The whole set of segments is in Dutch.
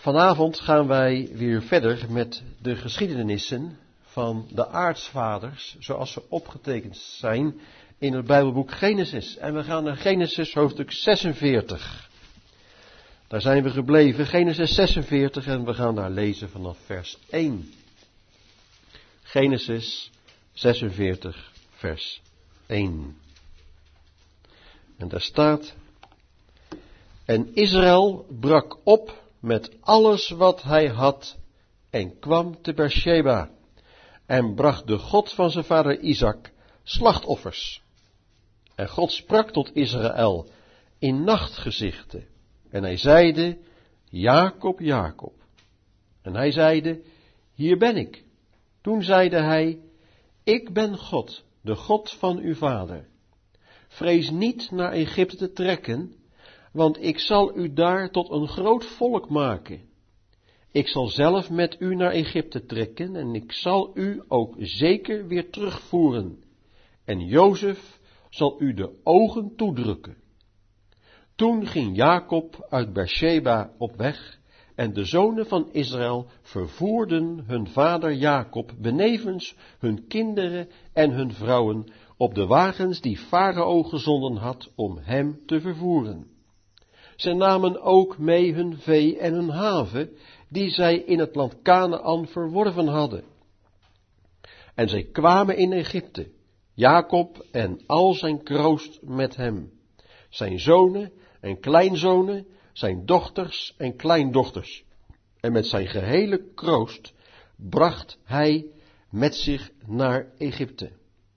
Vanavond gaan wij weer verder met de geschiedenissen van de aartsvaders, zoals ze opgetekend zijn in het Bijbelboek Genesis. En we gaan naar Genesis hoofdstuk 46. Daar zijn we gebleven, Genesis 46, en we gaan daar lezen vanaf vers 1. Genesis 46, vers 1. En daar staat: En Israël brak op met alles wat hij had en kwam te Beersheba en bracht de God van zijn vader Isaac slachtoffers. En God sprak tot Israël in nachtgezichten en hij zeide: Jacob, Jacob. En hij zeide: Hier ben ik. Toen zeide hij: Ik ben God, de God van uw vader. Vrees niet naar Egypte te trekken, want ik zal u daar tot een groot volk maken. Ik zal zelf met u naar Egypte trekken en ik zal u ook zeker weer terugvoeren. En Jozef zal u de ogen toedrukken. Toen ging Jacob uit Beersheba op weg en de zonen van Israël vervoerden hun vader Jacob benevens hun kinderen en hun vrouwen op de wagens die Farao gezonden had om hem te vervoeren. Zij namen ook mee hun vee en hun have, die zij in het land Kanaan verworven hadden. En zij kwamen in Egypte, Jacob en al zijn kroost met hem, zijn zonen en kleinzonen, zijn dochters en kleindochters. En met zijn gehele kroost bracht hij met zich naar Egypte.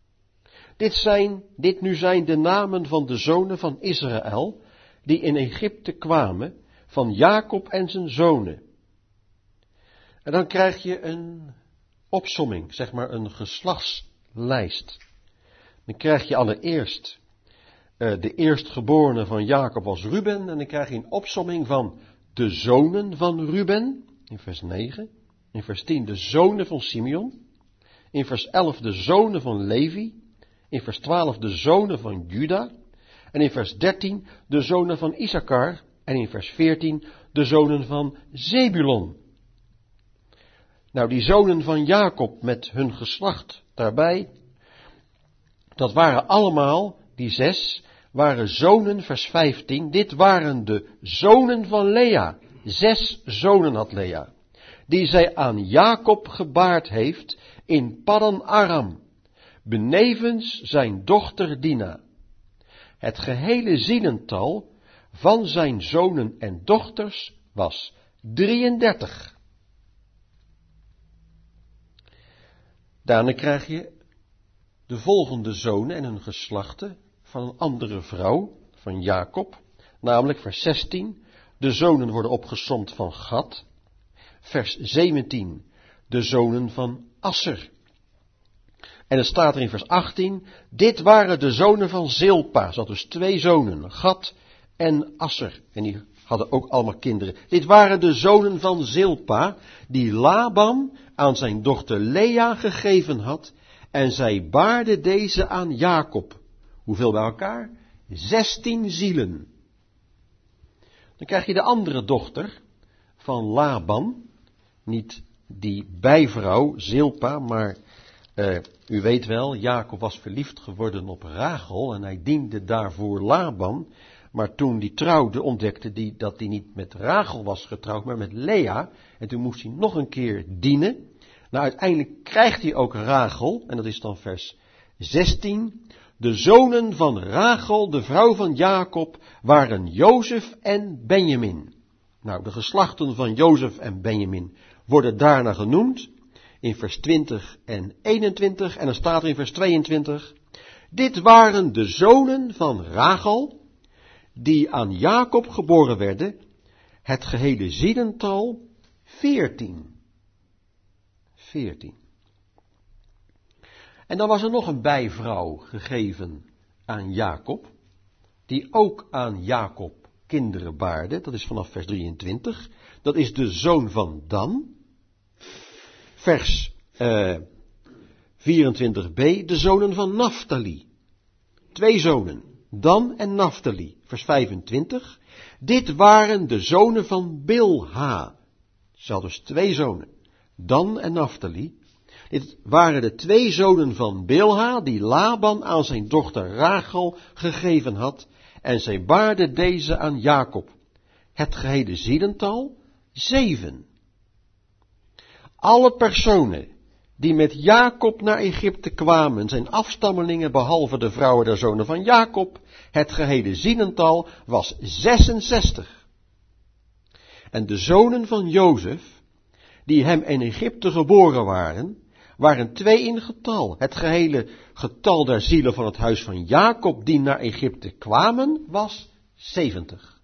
Dit nu zijn de namen van de zonen van Israël, die in Egypte kwamen, van Jacob en zijn zonen. En dan krijg je een opsomming, zeg maar een geslachtslijst. Dan krijg je allereerst de eerstgeborene van Jacob was Ruben, en dan krijg je een opsomming van de zonen van Ruben, in vers 9. In vers 10 de zonen van Simeon. In vers 11 de zonen van Levi. In vers 12 de zonen van Juda. En in vers 13 de zonen van Issachar. En in vers 14 de zonen van Zebulon. Nou, die zonen van Jacob met hun geslacht daarbij, dat waren allemaal, die 6, waren zonen, vers 15. Dit waren de zonen van Lea. 6 zonen had Lea, die zij aan Jacob gebaard heeft in Paddan Aram, benevens zijn dochter Dina. Het gehele zielental van zijn zonen en dochters was 33. Daarna krijg je de volgende zonen en hun geslachten van een andere vrouw, van Jacob, namelijk vers 16, de zonen worden opgesomd van Gad. Vers 17, de zonen van Asser. En het staat er in vers 18, dit waren de zonen van Zilpa. Ze had dus 2 zonen, Gad en Asser. En die hadden ook allemaal kinderen. Dit waren de zonen van Zilpa, die Laban aan zijn dochter Lea gegeven had. En zij baarde deze aan Jacob. Hoeveel bij elkaar? 16 zielen. Dan krijg je de andere dochter van Laban. Niet die bijvrouw Zilpa, maar u weet wel, Jacob was verliefd geworden op Rachel en hij diende daarvoor Laban. Maar toen die trouwde, ontdekte hij dat hij niet met Rachel was getrouwd, maar met Lea. En toen moest hij nog een keer dienen. Nou, uiteindelijk krijgt hij ook Rachel, en dat is dan vers 16. De zonen van Rachel, de vrouw van Jacob, waren Jozef en Benjamin. Nou, de geslachten van Jozef en Benjamin worden daarna genoemd in vers 20 en 21. En dan staat er in vers 22. Dit waren de zonen van Rachel, die aan Jacob geboren werden, het gehele zielental 14. 14. En dan was er nog een bijvrouw gegeven aan Jacob, die ook aan Jacob kinderen baarde. Dat is vanaf vers 23. Dat is de zoon van Dan. Vers 24b, de zonen van Naphtali. 2 zonen, Dan en Naphtali. Vers 25. Dit waren de zonen van Bilha, Ze had dus 2 zonen, Dan en Naphtali. Dit waren de 2 zonen van Bilha, die Laban aan zijn dochter Rachel gegeven had, en zij baarde deze aan Jacob. Het gehele zielental 7. Alle personen die met Jacob naar Egypte kwamen, zijn afstammelingen behalve de vrouwen der zonen van Jacob. Het gehele zielental was 66. En de zonen van Jozef, die hem in Egypte geboren waren 2 in getal. Het gehele getal der zielen van het huis van Jacob die naar Egypte kwamen was 70.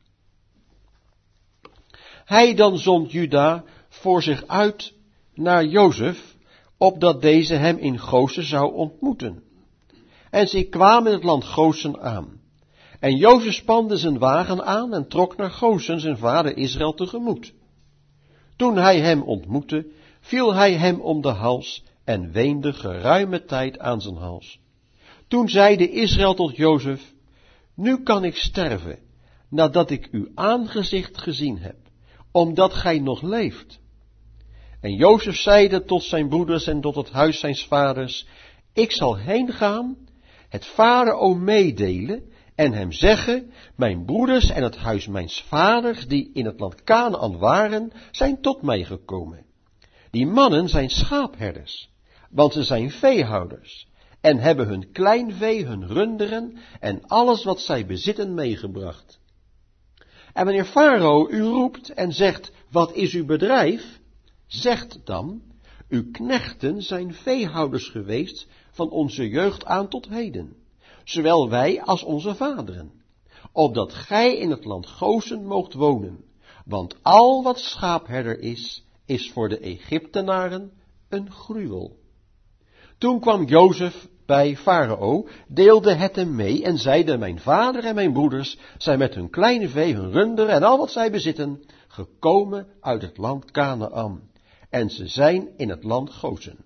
Hij dan zond Juda voor zich uit naar Jozef, opdat deze hem in Gosen zou ontmoeten. En zij kwamen in het land Gosen aan. En Jozef spande zijn wagen aan en trok naar Gosen zijn vader Israël tegemoet. Toen hij hem ontmoette, viel hij hem om de hals en weende geruime tijd aan zijn hals. Toen zeide Israël tot Jozef: nu kan ik sterven, nadat ik uw aangezicht gezien heb, omdat gij nog leeft. En Jozef zeide tot zijn broeders en tot het huis zijns vaders: ik zal heen gaan, het farao meedelen en hem zeggen: mijn broeders en het huis mijns vaders, die in het land Kanaan waren, zijn tot mij gekomen. Die mannen zijn schaapherders, want ze zijn veehouders, en hebben hun kleinvee, hun runderen en alles wat zij bezitten meegebracht. En wanneer farao u roept en zegt: wat is uw bedrijf? Zegt dan: uw knechten zijn veehouders geweest van onze jeugd aan tot heden, zowel wij als onze vaderen, opdat gij in het land Gosen moogt wonen, want al wat schaapherder is voor de Egyptenaren een gruwel. Toen kwam Jozef bij farao, deelde het hem mee en zeide: mijn vader en mijn broeders zijn met hun kleine vee, hun runderen en al wat zij bezitten, gekomen uit het land Kanaan. En ze zijn in het land Gosen.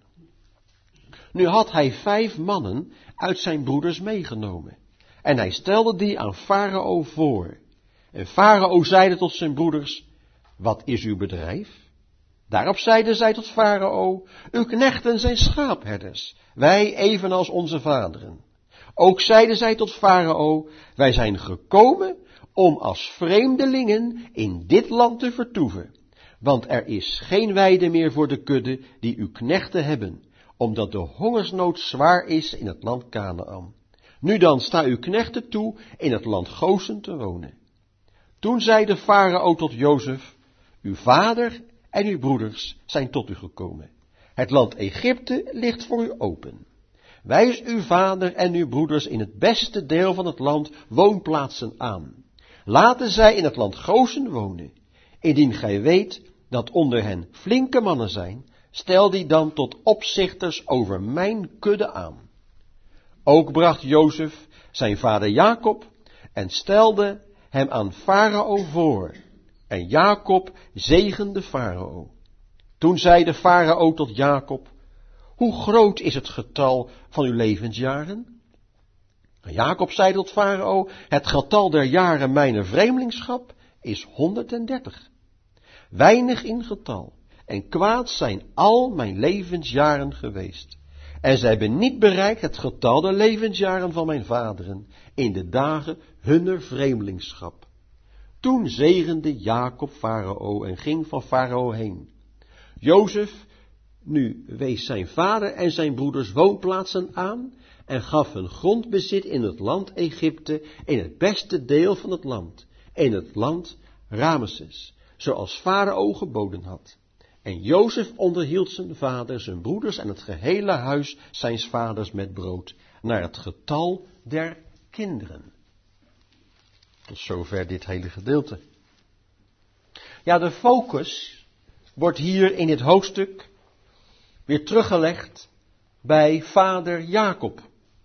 Nu had hij 5 mannen uit zijn broeders meegenomen. En hij stelde die aan farao voor. En farao zeide tot zijn broeders: wat is uw bedrijf? Daarop zeiden zij tot farao: uw knechten zijn schaapherders, wij evenals onze vaderen. Ook zeiden zij tot farao: wij zijn gekomen om als vreemdelingen in dit land te vertoeven. Want er is geen weide meer voor de kudde die uw knechten hebben, omdat de hongersnood zwaar is in het land Kanaan. Nu dan, sta uw knechten toe in het land Gosen te wonen. Toen zei de farao tot Jozef: uw vader en uw broeders zijn tot u gekomen. Het land Egypte ligt voor u open. Wijs uw vader en uw broeders in het beste deel van het land woonplaatsen aan. Laten zij in het land Gosen wonen. Indien gij weet dat onder hen flinke mannen zijn, stel die dan tot opzichters over mijn kudde aan. Ook bracht Jozef zijn vader Jacob en stelde hem aan farao voor. En Jacob zegende farao. Toen zei de farao tot Jacob: hoe groot is het getal van uw levensjaren? En Jacob zei tot farao: het getal der jaren mijner vreemdelingschap is 130. Weinig in getal en kwaad zijn al mijn levensjaren geweest. En zij hebben niet bereikt het getal der levensjaren van mijn vaderen in de dagen hunner vreemdelingschap. Toen zegende Jacob farao en ging van farao heen. Jozef nu wees zijn vader en zijn broeders woonplaatsen aan en gaf hun grondbezit in het land Egypte, in het beste deel van het land, in het land Rameses, zoals farao geboden had. En Jozef onderhield zijn vader, zijn broeders en het gehele huis zijns vaders met brood, naar het getal der kinderen. Tot zover dit hele gedeelte. Ja, de focus wordt hier in dit hoofdstuk weer teruggelegd bij vader Jacob.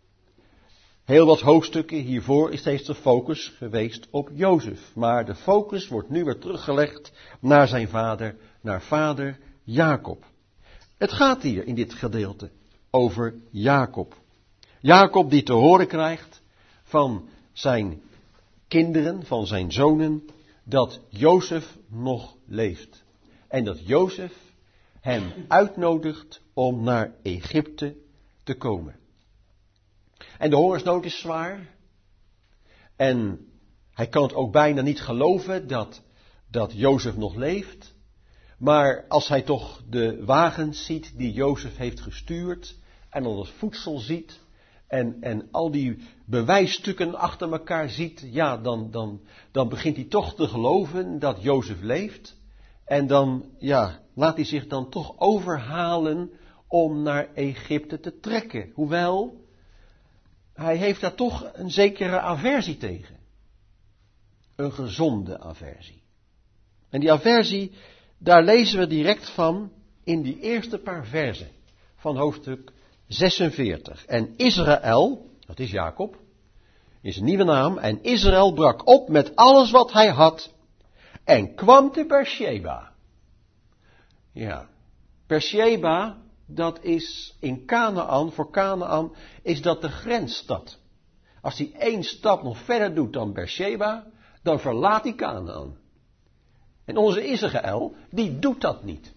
Heel wat hoofdstukken hiervoor is steeds de focus geweest op Jozef. Maar de focus wordt nu weer teruggelegd naar zijn vader, naar vader Jacob. Het gaat hier in dit gedeelte over Jacob. Jacob die te horen krijgt van zijn kinderen, van zijn zonen, dat Jozef nog leeft. En dat Jozef hem uitnodigt om naar Egypte te komen. En de hongersnood is zwaar. En hij kan het ook bijna niet geloven dat Jozef nog leeft. Maar als hij toch de wagens ziet die Jozef heeft gestuurd en al het voedsel ziet en al die bewijsstukken achter elkaar ziet, ja, dan begint hij toch te geloven dat Jozef leeft. En dan, ja, laat hij zich dan toch overhalen om naar Egypte te trekken. Hoewel, hij heeft daar toch een zekere aversie tegen. Een gezonde aversie. En die aversie, daar lezen we direct van in die eerste paar verzen van hoofdstuk 46. En Israël, dat is Jacob, is een nieuwe naam. En Israël brak op met alles wat hij had en kwam te Beersheba. Ja, Beersheba, dat is in Kanaan, voor Kanaan is dat de grensstad. Als hij 1 stap nog verder doet dan Beersheba, dan verlaat hij Kanaan. En onze Israël, die doet dat niet.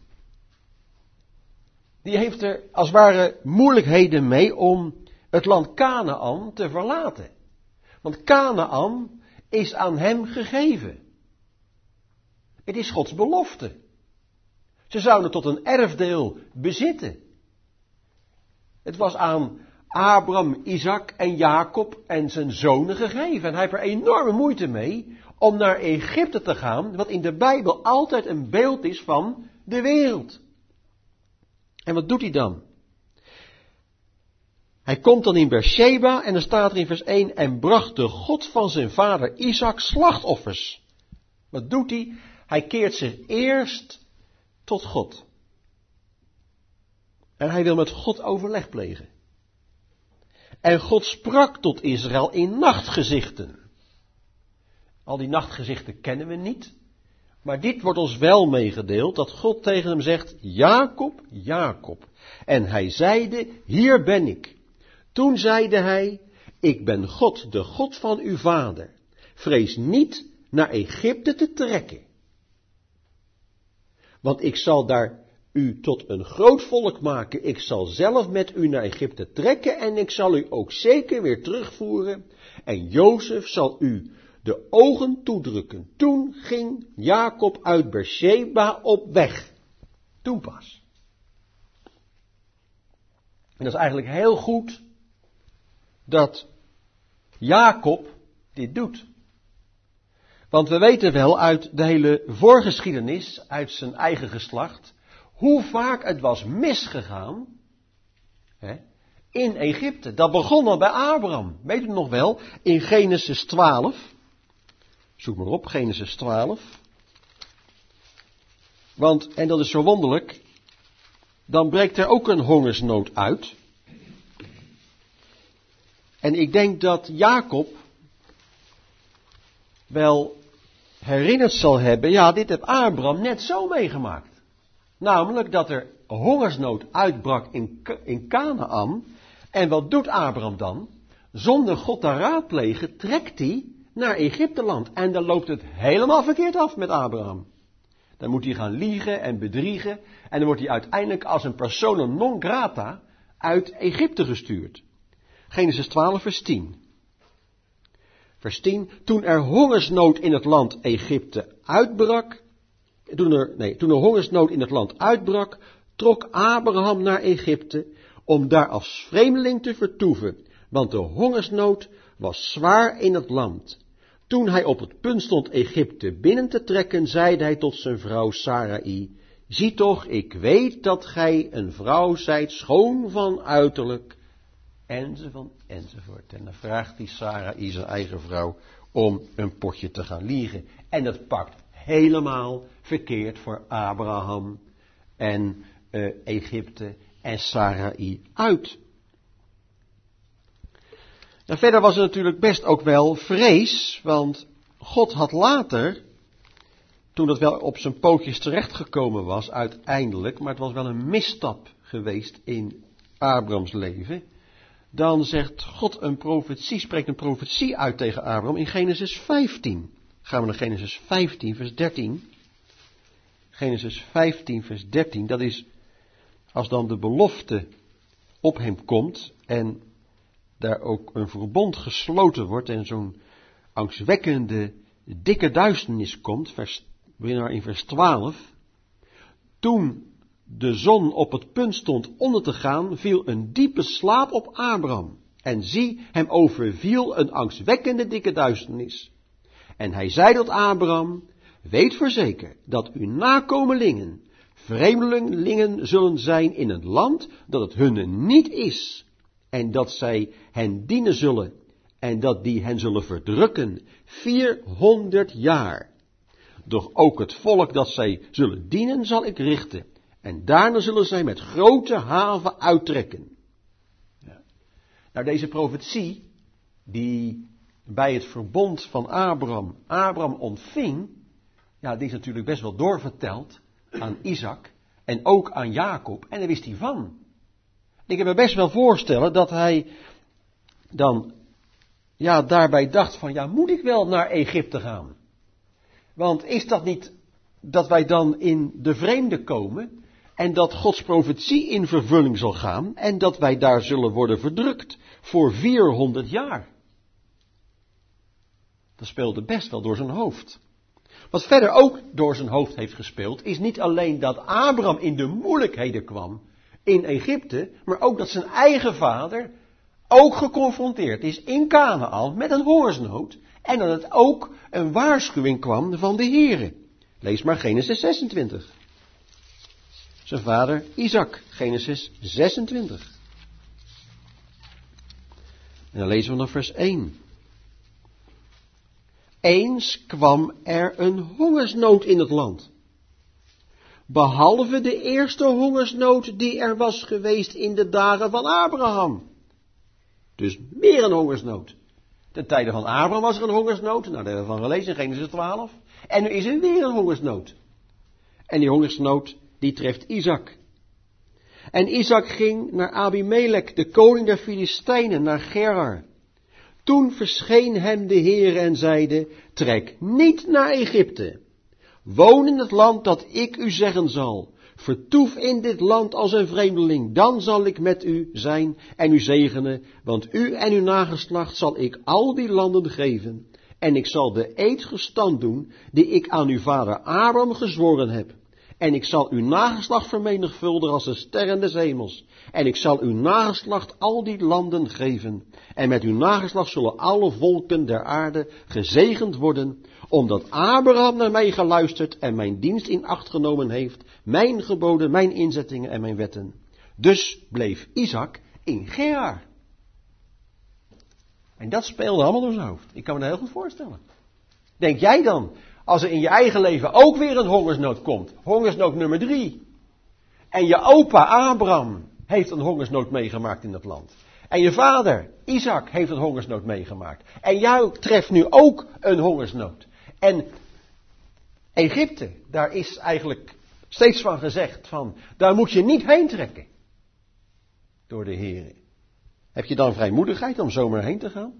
Die heeft er als het ware moeilijkheden mee om het land Kanaan te verlaten. Want Kanaan is aan hem gegeven. Het is Gods belofte. Ze zouden tot een erfdeel bezitten. Het was aan Abraham, Isaac en Jacob en zijn zonen gegeven. En hij heeft er enorme moeite mee om naar Egypte te gaan, wat in de Bijbel altijd een beeld is van de wereld. En wat doet hij dan? Hij komt dan in Beersheba en dan staat er in vers 1, en bracht de God van zijn vader Isaac slachtoffers. Wat doet hij? Hij keert zich eerst tot God. En hij wil met God overleg plegen. En God sprak tot Israël in nachtgezichten. Al die nachtgezichten kennen we niet. Maar dit wordt ons wel meegedeeld, dat God tegen hem zegt, Jacob, Jacob. En hij zeide, hier ben ik. Toen zeide hij, ik ben God, de God van uw vader. Vrees niet naar Egypte te trekken. Want ik zal daar u tot een groot volk maken. Ik zal zelf met u naar Egypte trekken en ik zal u ook zeker weer terugvoeren. En Jozef zal u de ogen toedrukken. Toen ging Jacob uit Beersheba op weg. Toen pas. En dat is eigenlijk heel goed dat Jacob dit doet. Want we weten wel uit de hele voorgeschiedenis, uit zijn eigen geslacht, hoe vaak het was misgegaan in Egypte. Dat begon al bij Abraham. Weet u nog wel? In Genesis 12. Zoek maar op, Genesis 12. Want, en dat is zo wonderlijk, dan breekt er ook een hongersnood uit. En ik denk dat Jacob wel herinnerd zal hebben, ja, dit heeft Abraham net zo meegemaakt. Namelijk dat er hongersnood uitbrak in Kanaan. En wat doet Abraham dan? Zonder God te raadplegen trekt hij naar Egypteland. En dan loopt het helemaal verkeerd af met Abraham. Dan moet hij gaan liegen en bedriegen. En dan wordt hij uiteindelijk als een persona non grata uit Egypte gestuurd. Genesis 12 vers 10. Vers 10. Toen er hongersnood in het land Egypte uitbrak. Toen er hongersnood in het land uitbrak, trok Abraham naar Egypte om daar als vreemdeling te vertoeven. Want de hongersnood was zwaar in het land. Toen hij op het punt stond Egypte binnen te trekken, zeide hij tot zijn vrouw Sarai, zie toch, ik weet dat gij een vrouw zijt, schoon van uiterlijk, enzovoort. En dan vraagt die Sarai zijn eigen vrouw om een potje te gaan liegen. En dat pakt helemaal verkeerd voor Abraham en Egypte en Sarai uit. En verder was er natuurlijk best ook wel vrees, want God had later, toen het wel op zijn pootjes terechtgekomen was uiteindelijk, maar het was wel een misstap geweest in Abrahams leven, dan zegt God spreekt een profetie uit tegen Abraham in Genesis 15. Gaan we naar Genesis 15 vers 13. Genesis 15 vers 13, dat is als dan de belofte op hem komt en daar ook een verbond gesloten wordt en zo'n angstwekkende dikke duisternis komt, in vers 12. Toen de zon op het punt stond onder te gaan, viel een diepe slaap op Abraham. En zie, hem overviel een angstwekkende dikke duisternis. En hij zei tot Abraham, weet voorzeker dat uw nakomelingen vreemdelingen zullen zijn in een land dat het hunne niet is. En dat zij hen dienen zullen en dat die hen zullen verdrukken 400 jaar. Doch ook het volk dat zij zullen dienen zal ik richten. En daarna zullen zij met grote haven uittrekken. Ja. Nou, deze profetie, die bij het verbond van Abraham ontving, ja, die is natuurlijk best wel doorverteld aan Isaac en ook aan Jacob. En daar wist hij van. Ik kan me best wel voorstellen dat hij dan, ja, daarbij dacht van, ja, moet ik wel naar Egypte gaan? Want is dat niet dat wij dan in de vreemde komen en dat Gods profetie in vervulling zal gaan en dat wij daar zullen worden verdrukt voor 400 jaar? Dat speelde best wel door zijn hoofd. Wat verder ook door zijn hoofd heeft gespeeld, is niet alleen dat Abraham in de moeilijkheden kwam in Egypte, maar ook dat zijn eigen vader ook geconfronteerd is in Kanaän met een hongersnood en dat het ook een waarschuwing kwam van de Heere. Lees maar Genesis 26. Zijn vader Isaac, Genesis 26. En dan lezen we nog vers 1. Eens kwam er een hongersnood in het land. Behalve de eerste hongersnood die er was geweest in de dagen van Abraham. Dus meer een hongersnood. Ten tijde van Abraham was er een hongersnood. Nou, daar hebben we van gelezen in Genesis 12. En nu is er weer een hongersnood. En die hongersnood, die treft Isaac. En Isaac ging naar Abimelech, de koning der Filistijnen, naar Gerar. Toen verscheen hem de Heer en zeide, trek niet naar Egypte. Woon in het land dat ik u zeggen zal. Vertoef in dit land als een vreemdeling, dan zal ik met u zijn en u zegenen, want u en uw nageslacht zal ik al die landen geven. En ik zal de eed gestand doen, die ik aan uw vader Abraham gezworen heb. En ik zal uw nageslacht vermenigvuldigen als de sterren des hemels. En ik zal uw nageslacht al die landen geven. En met uw nageslacht zullen alle volken der aarde gezegend worden, omdat Abraham naar mij geluisterd en mijn dienst in acht genomen heeft, mijn geboden, mijn inzettingen en mijn wetten. Dus bleef Isaac in Gerar. En dat speelde allemaal door zijn hoofd. Ik kan me dat heel goed voorstellen. Denk jij dan, als er in je eigen leven ook weer een hongersnood komt, hongersnood nummer 3, en je opa Abraham heeft een hongersnood meegemaakt in dat land, en je vader Isaac heeft een hongersnood meegemaakt, en jou treft nu ook een hongersnood. En Egypte, daar is eigenlijk steeds van gezegd van, daar moet je niet heen trekken door de Heer. Heb je dan vrijmoedigheid om zomaar heen te gaan?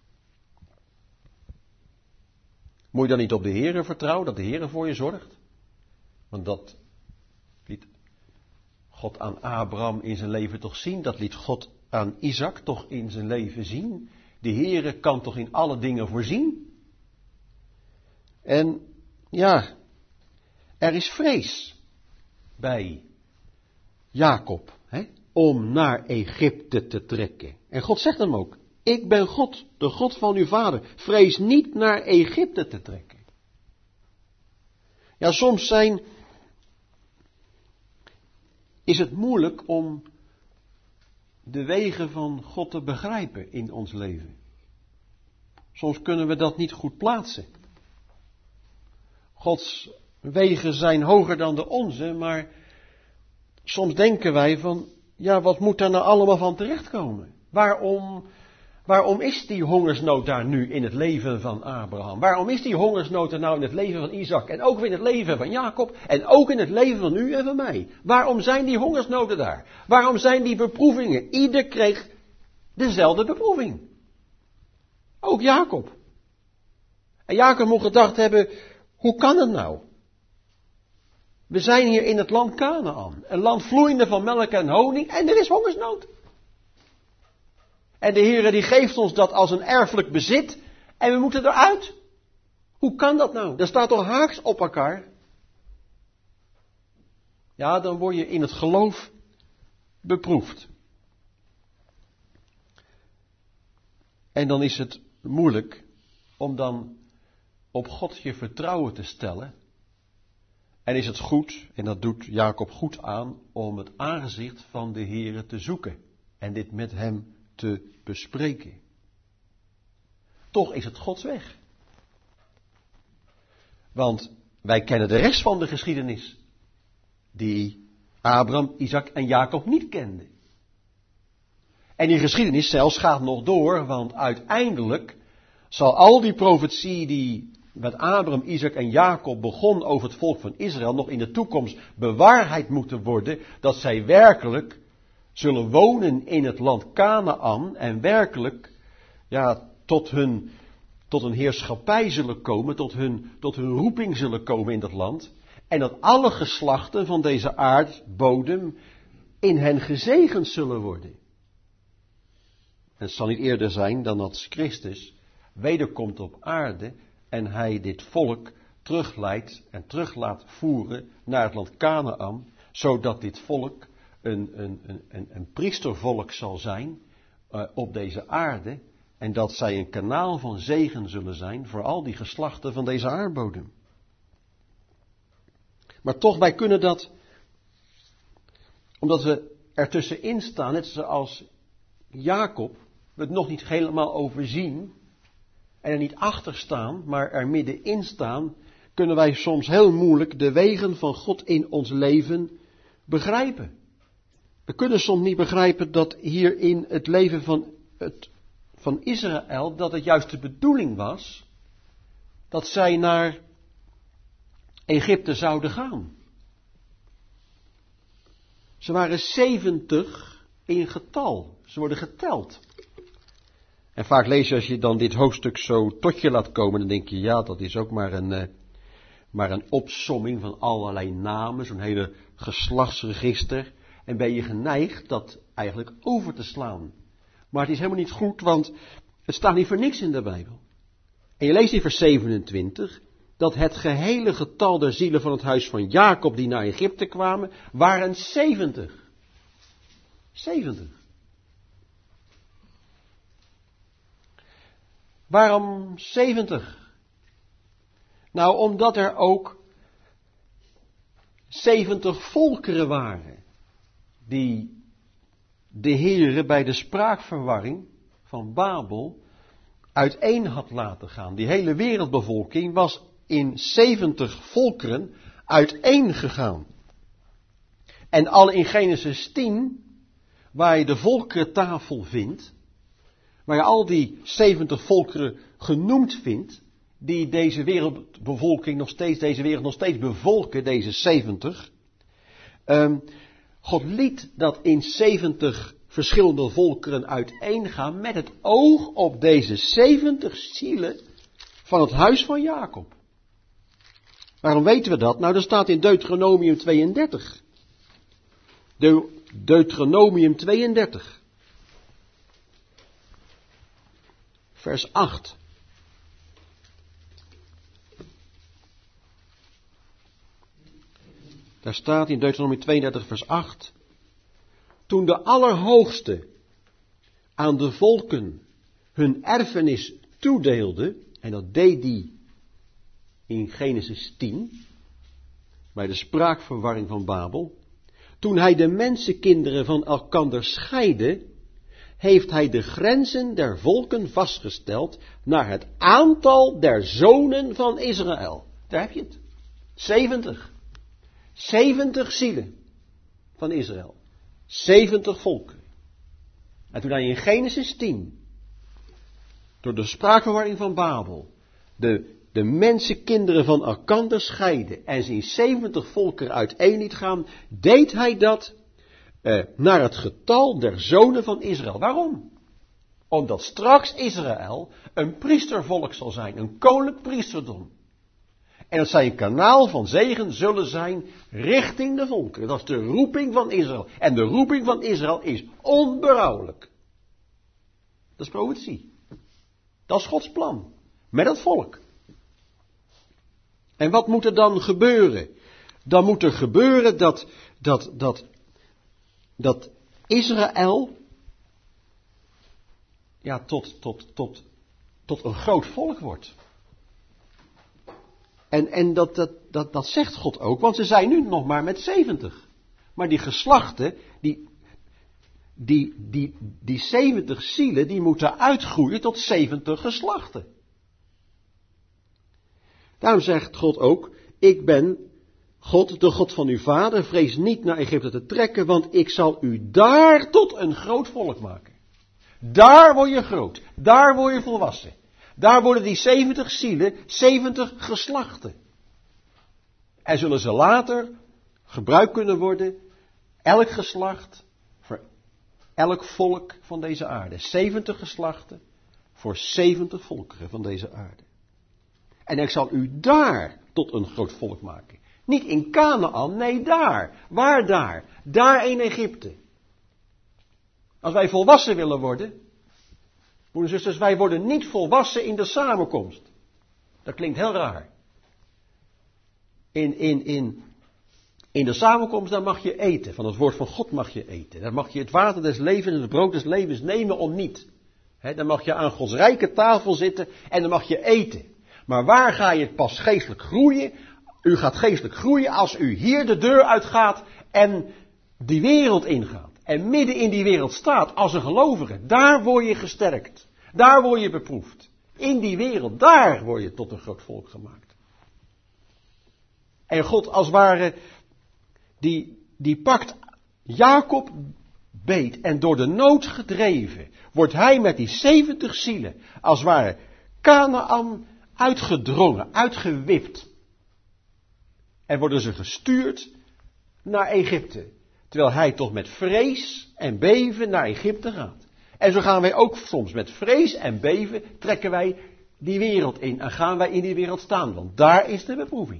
Moet je dan niet op de Heer vertrouwen, dat de Heer voor je zorgt? Want dat liet God aan Abraham in zijn leven toch zien, dat liet God aan Isaac toch in zijn leven zien. De Heer kan toch in alle dingen voorzien? En ja, er is vrees bij Jacob, om naar Egypte te trekken. En God zegt hem ook, ik ben God, de God van uw vader. Vrees niet naar Egypte te trekken. Ja, soms is het moeilijk om de wegen van God te begrijpen in ons leven. Soms kunnen we dat niet goed plaatsen. Gods wegen zijn hoger dan de onze, maar soms denken wij van, ja, wat moet daar nou allemaal van terechtkomen? Waarom is die hongersnood daar nu in het leven van Abraham? Waarom is die hongersnood er nou in het leven van Isaac en ook weer in het leven van Jacob en ook in het leven van u en van mij? Waarom zijn die hongersnoden daar? Waarom zijn die beproevingen? Ieder kreeg dezelfde beproeving. Ook Jacob. En Jacob moet gedacht hebben, hoe kan het nou? We zijn hier in het land Kanaan. Een land vloeiende van melk en honing. En er is hongersnood. En de Heere die geeft ons dat als een erfelijk bezit. En we moeten eruit. Hoe kan dat nou? Dat staat toch haaks op elkaar? Ja, dan word je in het geloof beproefd. En dan is het moeilijk om dan op God je vertrouwen te stellen. En is het goed, en dat doet Jacob goed aan, om het aangezicht van de Heere te zoeken. En dit met hem te bespreken. Toch is het Gods weg. Want wij kennen de rest van de geschiedenis. Die Abraham, Isaac en Jacob niet kenden. En die geschiedenis zelfs gaat nog door, want uiteindelijk zal al die profetie die met Abraham, Isaac en Jacob begon over het volk van Israël nog in de toekomst bewaarheid moeten worden, dat zij werkelijk zullen wonen in het land Kanaan en werkelijk tot hun heerschappij zullen komen, tot hun roeping zullen komen in dat land. En dat alle geslachten van deze aardbodem in hen gezegend zullen worden. En het zal niet eerder zijn dan dat Christus wederkomt op aarde en hij dit volk terugleidt en terug laat voeren naar het land Kanaan, zodat dit volk een priestervolk zal zijn op deze aarde en dat zij een kanaal van zegen zullen zijn voor al die geslachten van deze aardbodem. Maar toch, wij kunnen dat, omdat we er tussenin staan, net zoals Jacob, we het nog niet helemaal overzien en er niet achter staan, maar er middenin staan, kunnen wij soms heel moeilijk de wegen van God in ons leven begrijpen. We kunnen soms niet begrijpen dat hier in het leven van Israël, dat het juist de bedoeling was dat zij naar Egypte zouden gaan. Ze waren 70 in getal. Ze worden geteld. En vaak lees je, als je dan dit hoofdstuk zo tot je laat komen, dan denk je, ja, dat is ook maar een opsomming van allerlei namen, zo'n hele geslachtsregister. En ben je geneigd dat eigenlijk over te slaan. Maar het is helemaal niet goed, want het staat niet voor niks in de Bijbel. En je leest in vers 27, dat het gehele getal der zielen van het huis van Jacob die naar Egypte kwamen, waren 70. 70. Waarom 70? Nou, omdat er ook 70 volkeren waren, die de Heere bij de spraakverwarring van Babel uiteen had laten gaan. Die hele wereldbevolking was in 70 volkeren uiteen gegaan. En al in Genesis 10, waar je de volkerentafel vindt, waar je al die 70 volkeren genoemd vindt, die deze wereldbevolking deze wereld nog steeds bevolken, deze 70. God liet dat in 70 verschillende volkeren uiteengaan met het oog op deze 70 zielen van het huis van Jacob. Waarom weten we dat? Nou, dat staat in Deuteronomium 32. Deuteronomium 32. Vers 8. Daar staat in Deuteronomium 32 vers 8. Toen de Allerhoogste aan de volken hun erfenis toedeelde, en dat deed hij in Genesis 10, bij de spraakverwarring van Babel, toen hij de mensenkinderen van elkander scheidde, heeft hij de grenzen der volken vastgesteld naar het aantal der zonen van Israël. Daar heb je het. 70. 70 zielen van Israël. 70 volken. En toen hij in Genesis 10, door de spraakverwarring van Babel, de mensenkinderen van elkander scheidde en ze in 70 volken uiteen liet gaan, deed hij dat naar het getal der zonen van Israël. Waarom? Omdat straks Israël een priestervolk zal zijn, een koninklijk priesterdom. En dat zij een kanaal van zegen zullen zijn richting de volkeren. Dat is de roeping van Israël. En de roeping van Israël is onberouwelijk. Dat is profetie. Dat is Gods plan. Met het volk. En wat moet er dan gebeuren? Dan moet er gebeuren dat Israël ja, tot een groot volk wordt. En dat zegt God ook, want ze zijn nu nog maar met 70. Maar die geslachten, die 70 zielen, die moeten uitgroeien tot 70 geslachten. Daarom zegt God ook, ik ben God, de God van uw vader, vrees niet naar Egypte te trekken, want ik zal u daar tot een groot volk maken. Daar word je groot, daar word je volwassen. Daar worden die 70 zielen, 70 geslachten. En zullen ze later gebruikt kunnen worden, elk geslacht, voor elk volk van deze aarde. 70 geslachten voor 70 volkeren van deze aarde. En ik zal u daar tot een groot volk maken. Niet in Kanaan, nee daar. Waar daar? Daar in Egypte. Als wij volwassen willen worden, broeders en zusters, wij worden niet volwassen in de samenkomst. Dat klinkt heel raar. In de samenkomst, dan mag je eten. Van het woord van God mag je eten. Dan mag je het water des levens en het brood des levens nemen om niet. Dan mag je aan Gods rijke tafel zitten en dan mag je eten. Maar waar ga je pas geestelijk groeien? U gaat geestelijk groeien als u hier de deur uitgaat en die wereld ingaat. En midden in die wereld staat als een gelovige. Daar word je gesterkt. Daar word je beproefd. In die wereld, daar word je tot een groot volk gemaakt. En God als het ware, die pakt Jacob beet en door de nood gedreven, wordt hij met die 70 zielen, als het ware, Kanaan uitgedrongen, uitgewipt. En worden ze gestuurd naar Egypte. Terwijl hij toch met vrees en beven naar Egypte gaat. En zo gaan wij ook soms met vrees en beven, trekken wij die wereld in. En gaan wij in die wereld staan, want daar is de beproeving.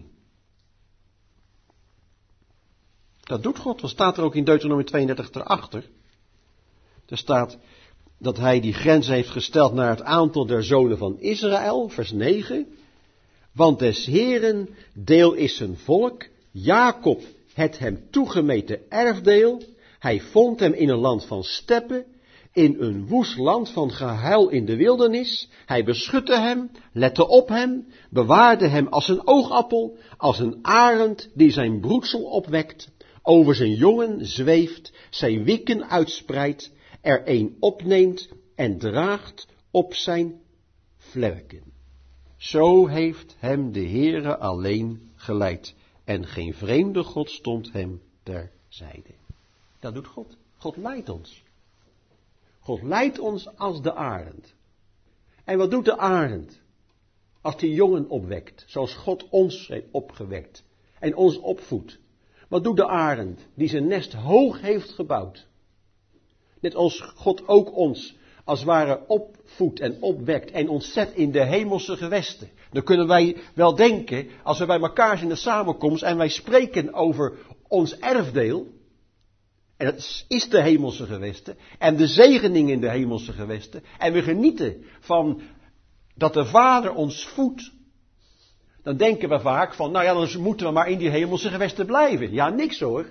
Dat doet God, wat staat er ook in Deuteronomie 32 erachter. Er staat dat hij die grens heeft gesteld naar het aantal der zonen van Israël, vers 9. Want des Heeren deel is zijn volk, Jacob het hem toegemeten erfdeel. Hij vond hem in een land van steppen, in een woest land van gehuil in de wildernis. Hij beschutte hem, lette op hem, bewaarde hem als een oogappel, als een arend die zijn broedsel opwekt, over zijn jongen zweeft, zijn wieken uitspreidt, er een opneemt en draagt op zijn vlerken. Zo heeft hem de Heere alleen geleid en geen vreemde God stond hem terzijde. Dat doet God. God leidt ons. God leidt ons als de arend. En wat doet de arend? Als die jongen opwekt, zoals God ons heeft opgewekt en ons opvoedt. Wat doet de arend die zijn nest hoog heeft gebouwd? Net als God ook ons als het ware opvoedt en opwekt en ons zet in de hemelse gewesten. Dan kunnen wij wel denken, als we bij elkaar zijn in de samenkomst en wij spreken over ons erfdeel. En dat is de hemelse gewesten. En de zegening in de hemelse gewesten. En we genieten van dat de Vader ons voedt. Dan denken we vaak van, nou ja, dan moeten we maar in die hemelse gewesten blijven. Ja, niks hoor.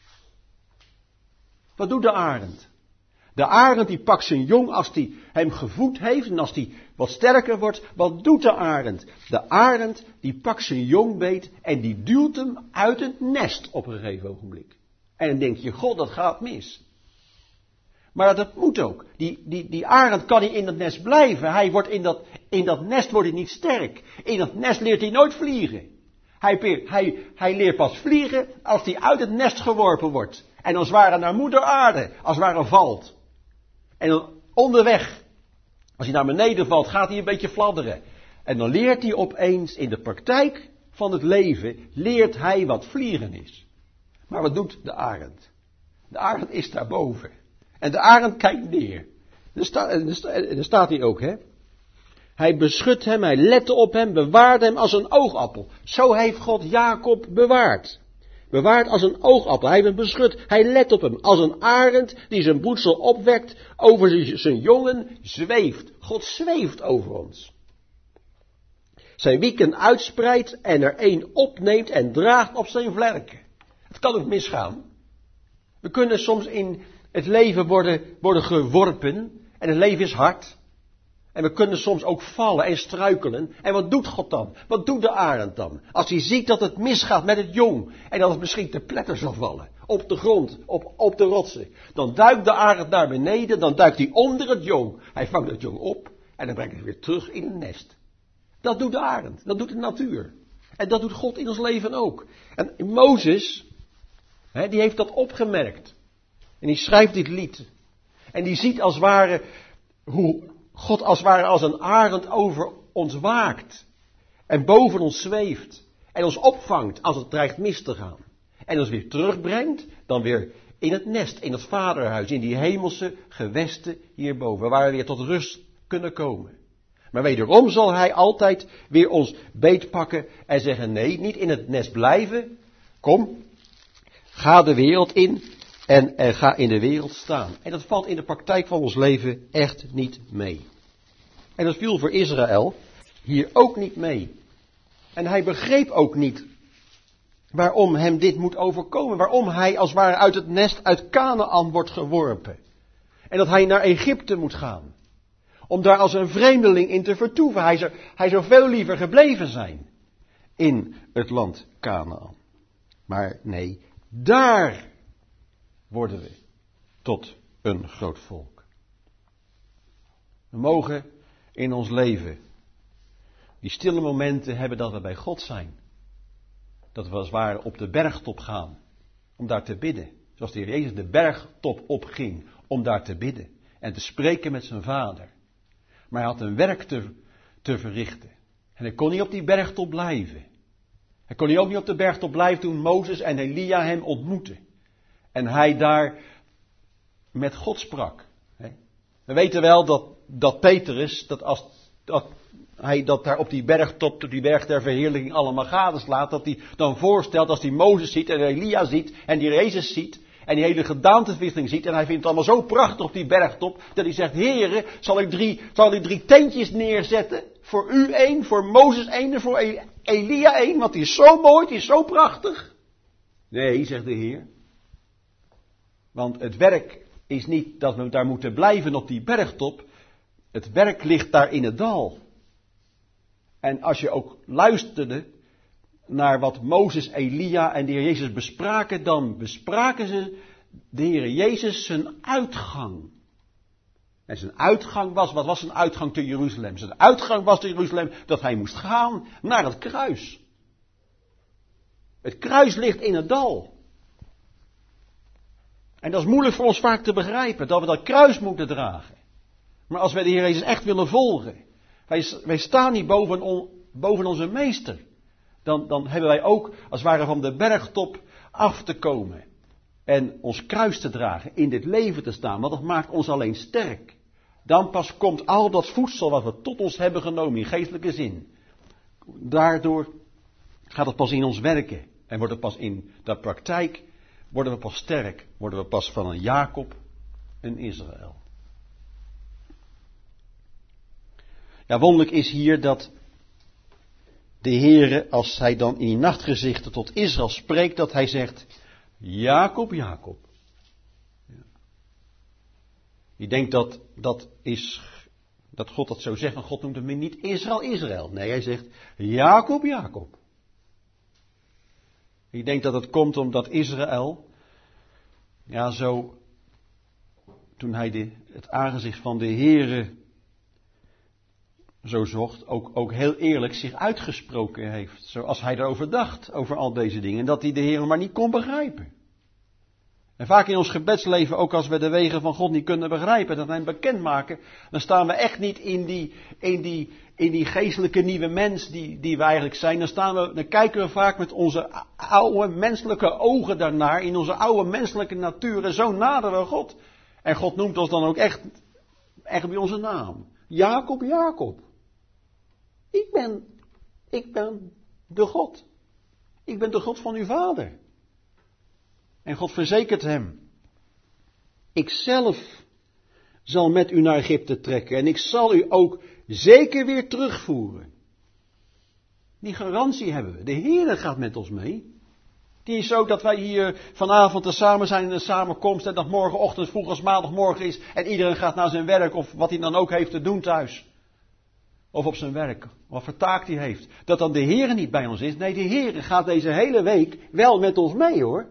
Wat doet de arend? De arend die pakt zijn jong als die hem gevoed heeft en als die wat sterker wordt. Wat doet de arend? De arend die pakt zijn jong beet en die duwt hem uit het nest op een gegeven ogenblik. En dan denk je, God, dat gaat mis. Maar dat moet ook. Die arend kan niet in dat nest blijven. Hij wordt in dat nest wordt hij niet sterk. In dat nest leert hij nooit vliegen. Hij leert pas vliegen als hij uit het nest geworpen wordt. En als het ware naar moeder aarde, als het ware valt. En dan onderweg, als hij naar beneden valt, gaat hij een beetje fladderen. En dan leert hij opeens in de praktijk van het leven, leert hij wat vliegen is. Maar wat doet de arend? De arend is daarboven. En de arend kijkt neer. Er staat hier ook, hè. Hij beschut hem, hij lette op hem, bewaarde hem als een oogappel. Zo heeft God Jacob bewaard. Bewaard als een oogappel. Hij heeft hem beschut, hij let op hem. Als een arend die zijn broedsel opwekt, over zijn jongen zweeft. God zweeft over ons. Zijn wieken uitspreidt en er één opneemt en draagt op zijn vlerken. Het kan ook misgaan. We kunnen soms in het leven worden geworpen en het leven is hard. En we kunnen soms ook vallen en struikelen. En wat doet God dan? Wat doet de arend dan? Als hij ziet dat het misgaat met het jong en dat het misschien te pletter zal vallen. Op de grond, op de rotsen. Dan duikt de arend naar beneden, dan duikt hij onder het jong. Hij vangt het jong op en dan brengt hij weer terug in het nest. Dat doet de arend, dat doet de natuur. En dat doet God in ons leven ook. En Mozes, die heeft dat opgemerkt. En die schrijft dit lied. En die ziet als het ware hoe God als het ware als een arend over ons waakt. En boven ons zweeft. En ons opvangt als het dreigt mis te gaan. En ons weer terugbrengt, dan weer in het nest, in het vaderhuis, in die hemelse gewesten hierboven. Waar we weer tot rust kunnen komen. Maar wederom zal hij altijd weer ons beetpakken en zeggen, nee, niet in het nest blijven. Kom, ga de wereld in en ga in de wereld staan. En dat valt in de praktijk van ons leven echt niet mee. En dat viel voor Israël hier ook niet mee. En hij begreep ook niet waarom hem dit moet overkomen. Waarom hij als het ware uit het nest uit Kanaan wordt geworpen. En dat hij naar Egypte moet gaan. Om daar als een vreemdeling in te vertoeven. Hij zou veel liever gebleven zijn in het land Kanaan. Maar nee, daar worden we tot een groot volk. We mogen in ons leven die stille momenten hebben dat we bij God zijn. Dat we als het ware op de bergtop gaan om daar te bidden. Zoals de Heer Jezus de bergtop opging om daar te bidden en te spreken met zijn Vader. Maar hij had een werk te verrichten. En hij kon niet op die bergtop blijven. Hij kon ook niet op de bergtop blijven toen Mozes en Elia hem ontmoetten. En hij daar met God sprak. We weten wel dat Petrus, dat hij dat daar op die bergtop, op die berg der verheerlijking allemaal gadeslaat. Dat hij dan voorstelt als hij Mozes ziet en Elia ziet en die Jezus ziet. En die hele gedaanteverwisseling ziet. En hij vindt het allemaal zo prachtig op die bergtop. Dat hij zegt, Heere, zal ik drie tentjes neerzetten. Voor u één, voor Mozes één en voor Elia één. Want die is zo mooi, die is zo prachtig. Nee, zegt de Heer. Want het werk is niet dat we daar moeten blijven op die bergtop. Het werk ligt daar in het dal. En als je ook luisterde naar wat Mozes, Elia en de Heer Jezus bespraken, dan bespraken ze de Heer Jezus zijn uitgang. En zijn uitgang was, wat was zijn uitgang te Jeruzalem? Zijn uitgang was te Jeruzalem dat hij moest gaan naar het kruis. Het kruis ligt in het dal. En dat is moeilijk voor ons vaak te begrijpen, dat we dat kruis moeten dragen. Maar als wij de Heer Jezus echt willen volgen, wij staan niet boven onze meester. Dan hebben wij ook, als het ware van de bergtop af te komen. En ons kruis te dragen, in dit leven te staan, want dat maakt ons alleen sterk. Dan pas komt al dat voedsel wat we tot ons hebben genomen in geestelijke zin. Daardoor gaat het pas in ons werken. En wordt het pas in de praktijk, worden we pas sterk. Worden we pas van een Jacob een Israël. Ja, wonderlijk is hier dat de Heere, als hij dan in die nachtgezichten tot Israël spreekt, dat hij zegt, Jacob, Jacob. Ja. Je denkt dat God dat zo zegt, en God noemt hem niet Israël, Israël. Nee, hij zegt, Jacob, Jacob. Je denkt dat het komt omdat Israël, ja zo, toen hij het aangezicht van de Heere zo zocht, ook heel eerlijk zich uitgesproken heeft. Zoals hij erover dacht, over al deze dingen. En dat hij de Heer maar niet kon begrijpen. En vaak in ons gebedsleven, ook als we de wegen van God niet kunnen begrijpen, dat wij hem bekendmaken, dan staan we echt niet in die geestelijke nieuwe mens die we eigenlijk zijn. Dan kijken we vaak met onze oude menselijke ogen daarnaar, in onze oude menselijke natuur. En zo naderen we God. En God noemt ons dan ook echt bij onze naam. Jacob, Jacob. Ik ben de God. Ik ben de God van uw vader. En God verzekert hem. Ik zelf zal met u naar Egypte trekken en ik zal u ook zeker weer terugvoeren. Die garantie hebben we. De Heere gaat met ons mee. Die is ook dat wij hier vanavond samen zijn in een samenkomst en dat morgenochtend vroeg als maandagmorgen is en iedereen gaat naar zijn werk of wat hij dan ook heeft te doen thuis. Of op zijn werk, wat voor taak hij heeft. Dat dan de Heere niet bij ons is. Nee, de Heere gaat deze hele week wel met ons mee hoor.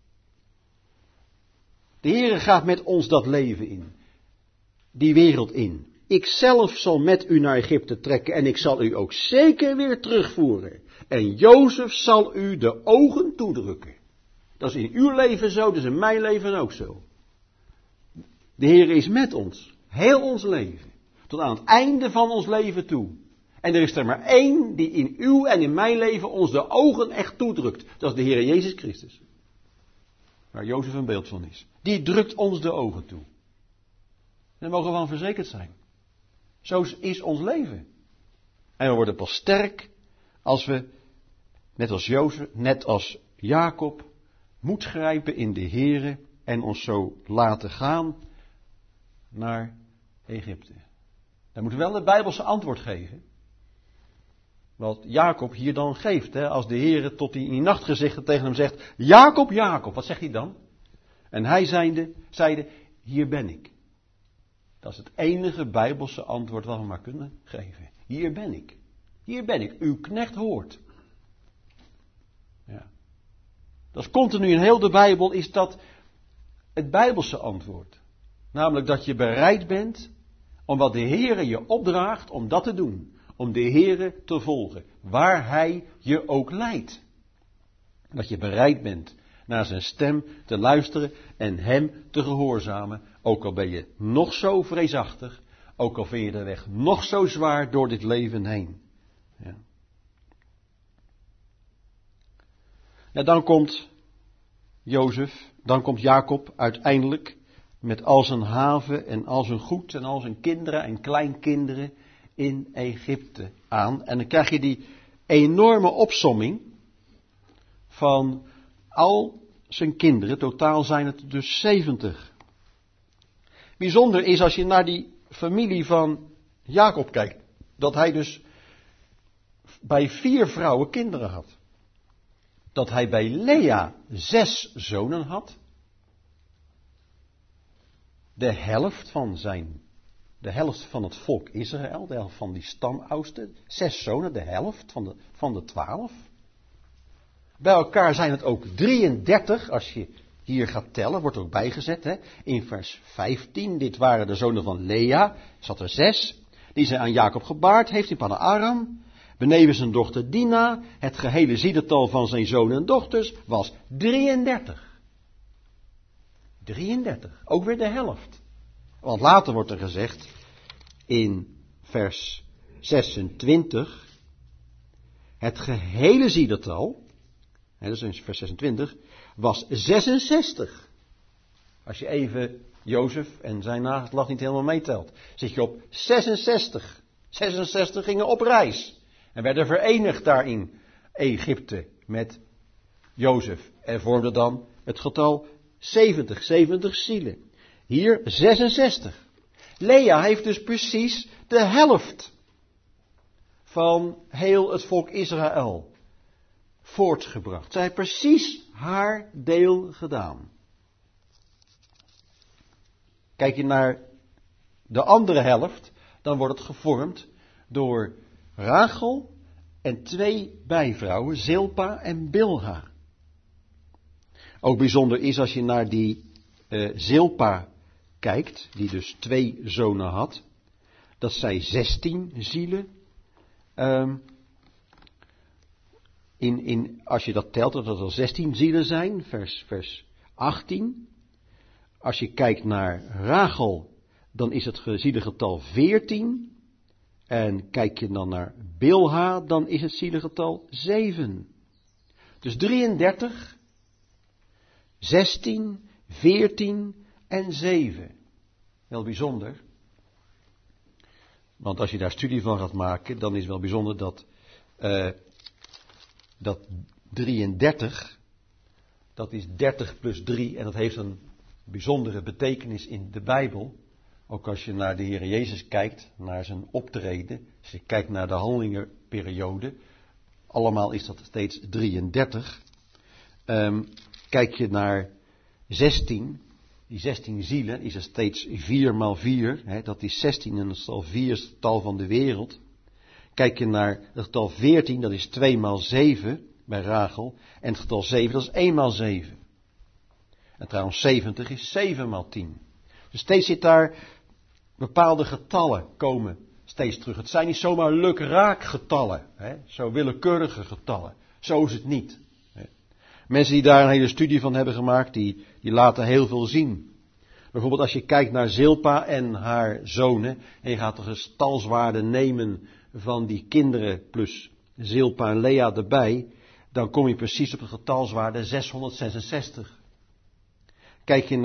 De Heere gaat met ons dat leven in. Die wereld in. Ik zelf zal met u naar Egypte trekken en ik zal u ook zeker weer terugvoeren. En Jozef zal u de ogen toedrukken. Dat is in uw leven zo, dat is in mijn leven ook zo. De Heere is met ons. Heel ons leven. Tot aan het einde van ons leven toe. En er is er maar één die in uw en in mijn leven ons de ogen echt toedrukt. Dat is de Heere Jezus Christus. Waar Jozef een beeld van is. Die drukt ons de ogen toe. En daar mogen we van verzekerd zijn. Zo is ons leven. En we worden pas sterk als we, net als Jozef, net als Jacob, moed grijpen in de Heere en ons zo laten gaan naar Egypte. Dan moeten we wel het Bijbelse antwoord geven. Wat Jacob hier dan geeft. Hè, als de Heere tot die in die nachtgezichten tegen hem zegt, Jacob, Jacob, wat zegt hij dan? En hij zeide, hier ben ik. Dat is het enige Bijbelse antwoord wat we maar kunnen geven. Hier ben ik. Hier ben ik. Uw knecht hoort. Ja. Dat is continu in heel de Bijbel is dat het Bijbelse antwoord. Namelijk dat je bereid bent om wat de Heere je opdraagt om dat te doen. Om de Heere te volgen. Waar Hij je ook leidt. Dat je bereid bent naar zijn stem te luisteren en hem te gehoorzamen. Ook al ben je nog zo vreesachtig. Ook al vind je de weg nog zo zwaar door dit leven heen. Ja. Ja, dan komt Jacob uiteindelijk met al zijn haven en al zijn goed en al zijn kinderen en kleinkinderen in Egypte aan. En dan krijg je die enorme opsomming van al zijn kinderen. Totaal zijn het dus 70. Bijzonder is als je naar die familie van Jacob kijkt, dat hij dus bij 4 vrouwen kinderen had. Dat hij bij Lea 6 zonen had. De helft van het volk Israël, de helft van die stamoudsten. 6 zonen, de helft van de 12. Bij elkaar zijn het ook 33, als je hier gaat tellen, wordt er ook bijgezet. Hè? In vers 15, dit waren de zonen van Lea, zat er 6. Die zijn aan Jacob gebaard, heeft in Paddan-Aram. Benevens zijn dochter Dina, het gehele ziedental van zijn zonen en dochters was 33. 33, ook weer de helft. Want later wordt er gezegd, in vers 26, het gehele ziedental, dus in vers 26, was 66. Als je even Jozef en zijn nageslacht niet helemaal meetelt, zit je op 66. 66 gingen op reis en werden verenigd daar in Egypte met Jozef en vormden dan het getal 70 zielen. Hier 66. Lea heeft dus precies de helft van heel het volk Israël voortgebracht. Zij heeft precies haar deel gedaan. Kijk je naar de andere helft, dan wordt het gevormd door Rachel en 2 bijvrouwen, Zilpa en Bilha. Ook bijzonder is als je naar die Zilpa kijkt, die dus 2 zonen had, dat zij 16 zielen, als je dat telt, dat er 16 zielen zijn, vers 18. Als je kijkt naar Rachel, dan is het zielengetal 14. En kijk je dan naar Bilha, dan is het zielengetal 7. Dus 33, 16, 14 en 7. Wel bijzonder. Want als je daar studie van gaat maken, dan is het wel bijzonder dat 33, dat is 30 plus 3 en dat heeft een bijzondere betekenis in de Bijbel. Ook als je naar de Heer Jezus kijkt, naar zijn optreden, als je kijkt naar de handelingenperiode, allemaal is dat steeds 33. Kijk je naar 16, die 16 zielen is er steeds 4 maal 4, hè, dat is 16 en dat is al 4 het getal van de wereld. Kijk je naar het getal 14, dat is 2 maal 7 bij Rachel, en het getal 7, dat is 1 maal 7. En trouwens 70 is 7 maal 10. Dus steeds zit daar bepaalde getallen komen steeds terug. Het zijn niet zomaar lukraak getallen, hè, zo willekeurige getallen. Zo is het niet. Hè. Mensen die daar een hele studie van hebben gemaakt, die laten heel veel zien. Bijvoorbeeld als je kijkt naar Zilpa en haar zonen, en je gaat de getalswaarde nemen van die kinderen plus Zilpa en Lea erbij, dan kom je precies op de getalswaarde 666. Kijk je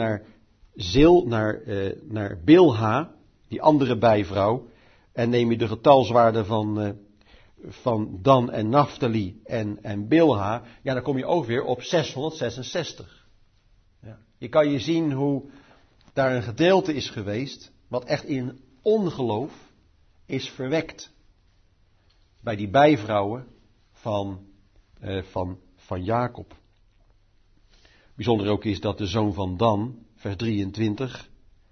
naar Bilha, die andere bijvrouw, en neem je de getalswaarde van Dan en Naphtali en Bilha, ja, dan kom je ook weer op 666. Ja. Je kan je zien hoe daar een gedeelte is geweest, wat echt in ongeloof is verwekt bij die bijvrouwen van Jacob. Bijzonder ook is dat de zoon van Dan, vers 23,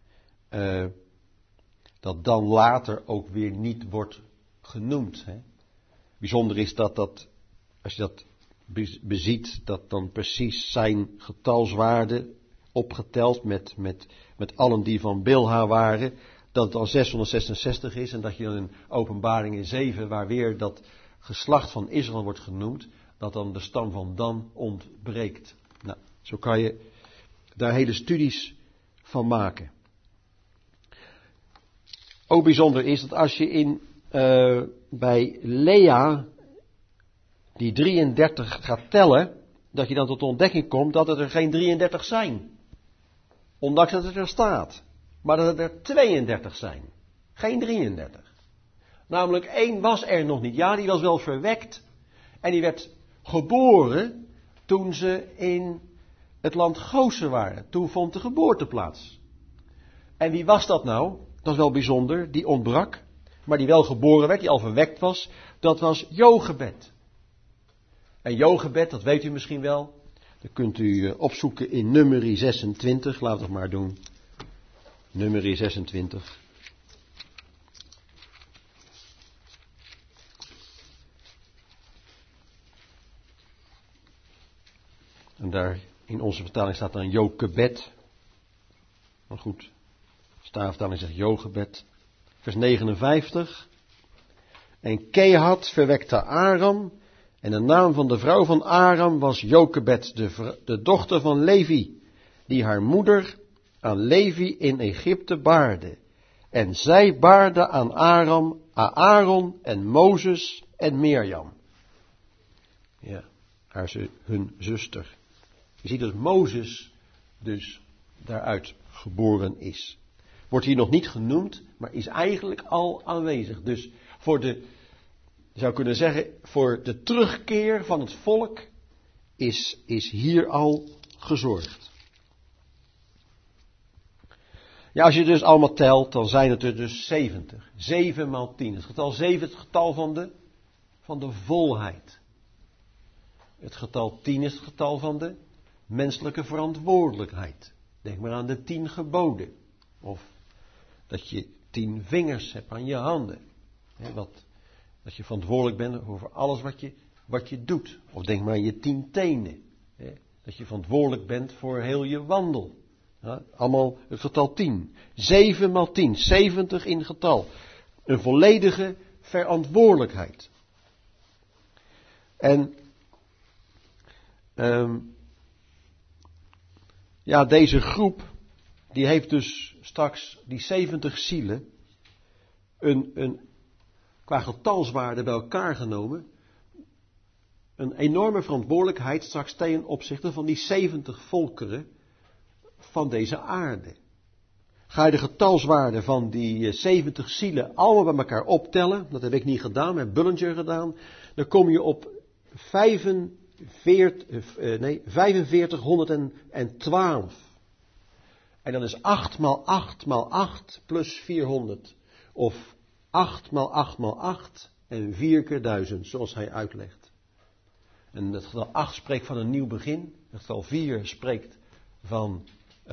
dat Dan later ook weer niet wordt genoemd. Hè. Bijzonder is dat als je dat beziet, dat dan precies zijn getalswaarde opgeteld met allen die van Bilha waren, dat het dan 666 is en dat je dan in Openbaring in 7, waar weer dat geslacht van Israël wordt genoemd, dat dan de stam van Dan ontbreekt. Nou, zo kan je daar hele studies van maken. Ook bijzonder is dat als je bij Lea die 33 gaat tellen, dat je dan tot de ontdekking komt dat het er geen 33 zijn. Ondanks dat het er staat. Maar dat het er 32 zijn. Geen 33. Namelijk 1 was er nog niet. Ja, die was wel verwekt. En die werd geboren toen ze in het land Gosen waren. Toen vond de geboorte plaats. En wie was dat nou? Dat is wel bijzonder. Die ontbrak. Maar die wel geboren werd, die al verwekt was. Dat was Jochebed. En Jochebed, dat weet u misschien wel. Dat kunt u opzoeken in Numeri 26. Laten we het maar doen. Numeri 26. En daar in onze vertaling staat dan Jochebed. Maar goed, de Statenvertaling zegt Jochebed. Vers 59. En Kehat verwekte Aram. En de naam van de vrouw van Aram was Jochebed, de dochter van Levi, die haar moeder aan Levi in Egypte baarde. En zij baarde aan Aram, Aaron en Mozes en Mirjam. Ja, hun zuster. Je ziet dat Mozes dus daaruit geboren is. Wordt hier nog niet genoemd, maar is eigenlijk al aanwezig. Dus je zou kunnen zeggen, voor de terugkeer van het volk is hier al gezorgd. Ja, als je dus allemaal telt, dan zijn het er dus 70. 7 maal 10. Het getal 7 is het getal van de volheid. Het getal 10 is het getal van de menselijke verantwoordelijkheid. Denk maar aan de 10 geboden. Of dat je 10 vingers hebt aan je handen. Dat je verantwoordelijk bent over alles wat je doet. Of denk maar aan je 10 tenen. Dat je verantwoordelijk bent voor heel je wandel. Ja, allemaal het getal 10. 7 maal 10. 70 in getal. Een volledige verantwoordelijkheid. En deze groep, die heeft dus straks die 70 zielen qua getalswaarde bij elkaar genomen, een enorme verantwoordelijkheid straks ten opzichte van die 70 volkeren van deze aarde. ga je de getalswaarde van die 70 zielen allemaal bij elkaar optellen. Dat heb ik niet gedaan, met Bullinger gedaan. Dan kom je op 4512. En dan is 8 maal 8 maal 8 plus 400. Of 8 maal 8 maal 8 en 4 keer 1000, zoals hij uitlegt. En het getal 8 spreekt van een nieuw begin. Het getal 4 spreekt van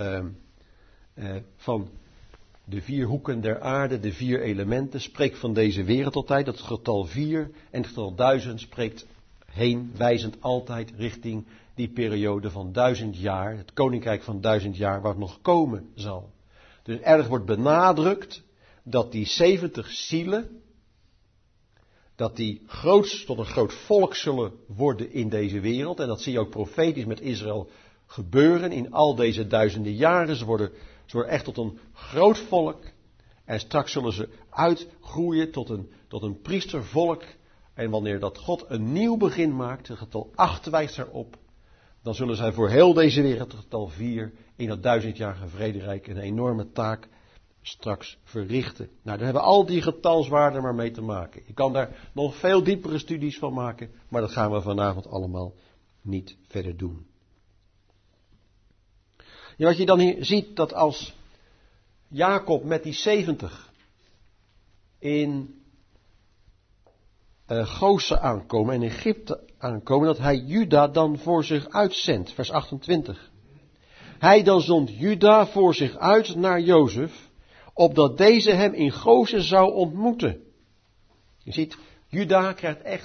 de 4 hoeken der aarde, de 4 elementen. Spreekt van deze wereld altijd, dat getal 4. En het getal 1000 spreekt heen, wijzend altijd richting die periode van 1000 jaar. Het koninkrijk van 1000 jaar wat nog komen zal. Dus erg wordt benadrukt dat die 70 zielen, dat die tot een groot volk zullen worden in deze wereld. En dat zie je ook profetisch met Israël gebeuren in al deze duizenden jaren. Ze worden echt tot een groot volk. En straks zullen ze uitgroeien tot een priestervolk. En wanneer dat God een nieuw begin maakt, het getal 8 wijst erop, dan zullen zij voor heel deze wereld, het getal 4, in dat 1000-jarige vrederijk een enorme taak straks verrichten. Nou, daar hebben al die getalswaarden maar mee te maken. Je kan daar nog veel diepere studies van maken, maar dat gaan we vanavond allemaal niet verder doen. Ja, wat je dan hier ziet, dat als Jacob met die 70 in Gozen aankomen en Egypte aankomen, dat hij Juda dan voor zich uitzendt. Vers 28. Hij dan zond Juda voor zich uit naar Jozef, opdat deze hem in Gozen zou ontmoeten. Je ziet, Juda krijgt echt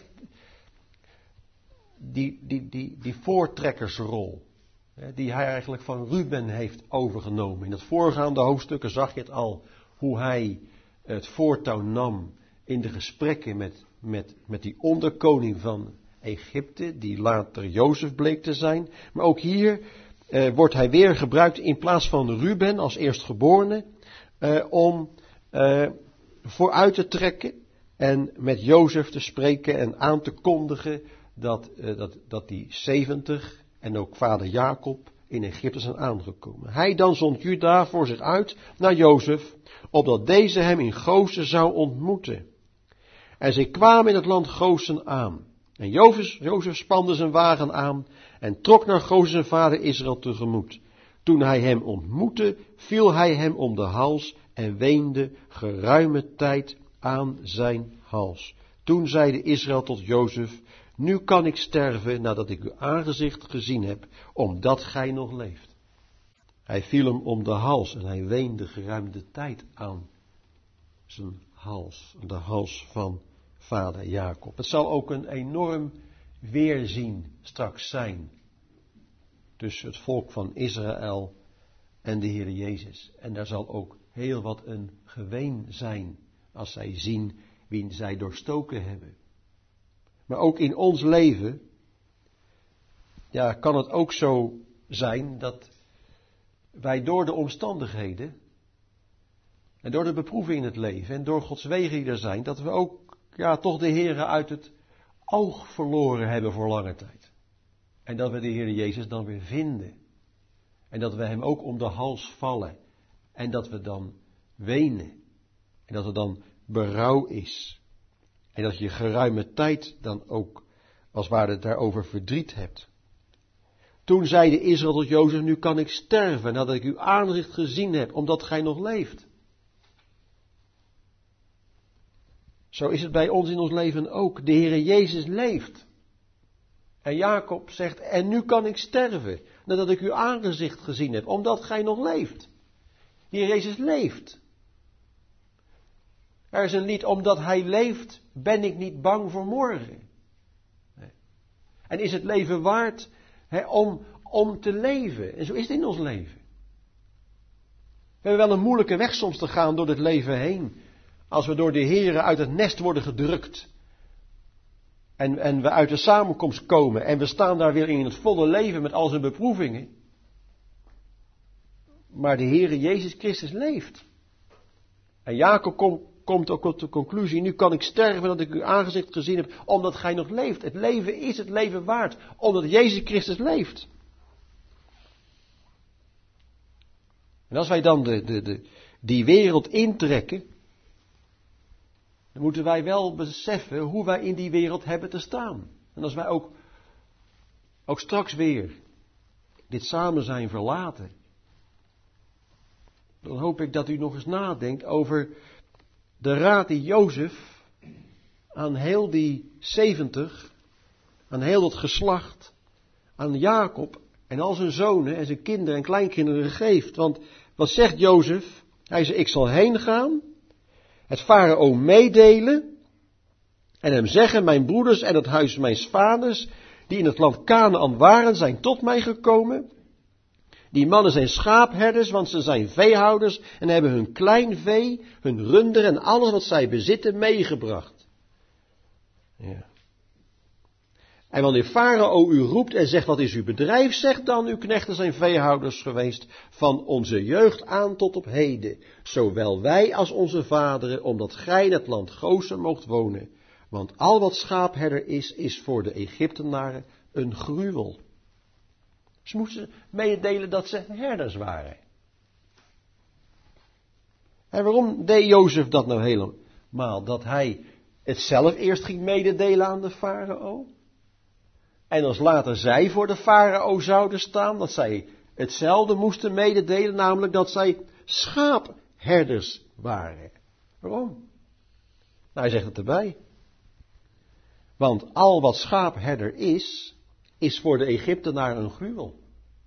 die voortrekkersrol, die hij eigenlijk van Ruben heeft overgenomen. In het voorgaande hoofdstukken zag je het al, hoe hij het voortouw nam in de gesprekken met die onderkoning van Egypte, die later Jozef bleek te zijn. Maar ook hier wordt hij weer gebruikt in plaats van Ruben als eerstgeborene, om vooruit te trekken en met Jozef te spreken en aan te kondigen dat die 70 en ook vader Jacob in Egypte zijn aangekomen. Hij dan zond Juda voor zich uit naar Jozef, opdat deze hem in Gozen zou ontmoeten. En zij kwamen in het land Gozen aan. En Jozef spande zijn wagen aan en trok naar Gozen zijn vader Israël tegemoet. Toen hij hem ontmoette, viel hij hem om de hals en weende geruime tijd aan zijn hals. Toen zeide Israël tot Jozef: nu kan ik sterven nadat ik uw aangezicht gezien heb, omdat gij nog leeft. Hij viel hem om de hals en hij weende geruime tijd aan zijn hals, de hals van vader Jacob. Het zal ook een enorm weerzien straks zijn tussen het volk van Israël en de Heer Jezus. En daar zal ook heel wat een geween zijn als zij zien wie zij doorstoken hebben. Maar ook in ons leven, ja, kan het ook zo zijn dat wij door de omstandigheden en door de beproeving in het leven en door Gods wegen die er zijn, dat we ook toch de Heer uit het oog verloren hebben voor lange tijd. En dat we de Heer Jezus dan weer vinden. En dat we hem ook om de hals vallen. En dat we dan wenen. En dat er dan berouw is. En dat je geruime tijd dan ook als het ware daarover verdriet hebt. Toen zeide Israël tot Jozef: nu kan ik sterven nadat ik uw aangezicht gezien heb, omdat gij nog leeft. Zo is het bij ons in ons leven ook. De Heere Jezus leeft. En Jacob zegt: en nu kan ik sterven nadat ik uw aangezicht gezien heb, omdat gij nog leeft. De Heer Jezus leeft. Er is een lied: omdat hij leeft, ben ik niet bang voor morgen. Nee. En is het leven waard om te leven? En zo is het in ons leven. We hebben wel een moeilijke weg soms te gaan door dit leven heen. Als we door de Heere uit het nest worden gedrukt. En we uit de samenkomst komen. En we staan daar weer in het volle leven met al zijn beproevingen. Maar de Heere Jezus Christus leeft. En Jacob komt ook tot de conclusie: nu kan ik sterven dat ik uw aangezicht gezien heb, omdat gij nog leeft. Het leven is het leven waard, omdat Jezus Christus leeft. En En als wij dan die wereld intrekken, dan moeten wij wel beseffen hoe wij in die wereld hebben te staan. En als wij ook straks weer dit samen zijn verlaten, dan hoop ik dat u nog eens nadenkt over de raad die Jozef aan heel die 70, aan heel dat geslacht, aan Jacob en al zijn zonen en zijn kinderen en kleinkinderen geeft. Want wat zegt Jozef? Hij zegt, ik zal heen gaan, het farao meedelen en hem zeggen, mijn broeders en het huis mijns vaders, die in het land Kanaän waren, zijn tot mij gekomen. Die mannen zijn schaapherders, want ze zijn veehouders en hebben hun klein vee, hun runderen en alles wat zij bezitten meegebracht. Ja. En wanneer farao u roept en zegt, wat is uw bedrijf, zegt dan, uw knechten zijn veehouders geweest van onze jeugd aan tot op heden, zowel wij als onze vaderen, omdat gij in het land Gozen moogt wonen. Want al wat schaapherder is voor de Egyptenaren een gruwel. Ze moesten mededelen dat ze herders waren. En waarom deed Jozef dat nou helemaal? Dat hij het zelf eerst ging mededelen aan de farao. En als later zij voor de farao zouden staan, dat zij hetzelfde moesten mededelen, namelijk dat zij schaapherders waren. Waarom? Nou, hij zegt het erbij. Want al wat schaapherder is voor de Egyptenaren een gruwel.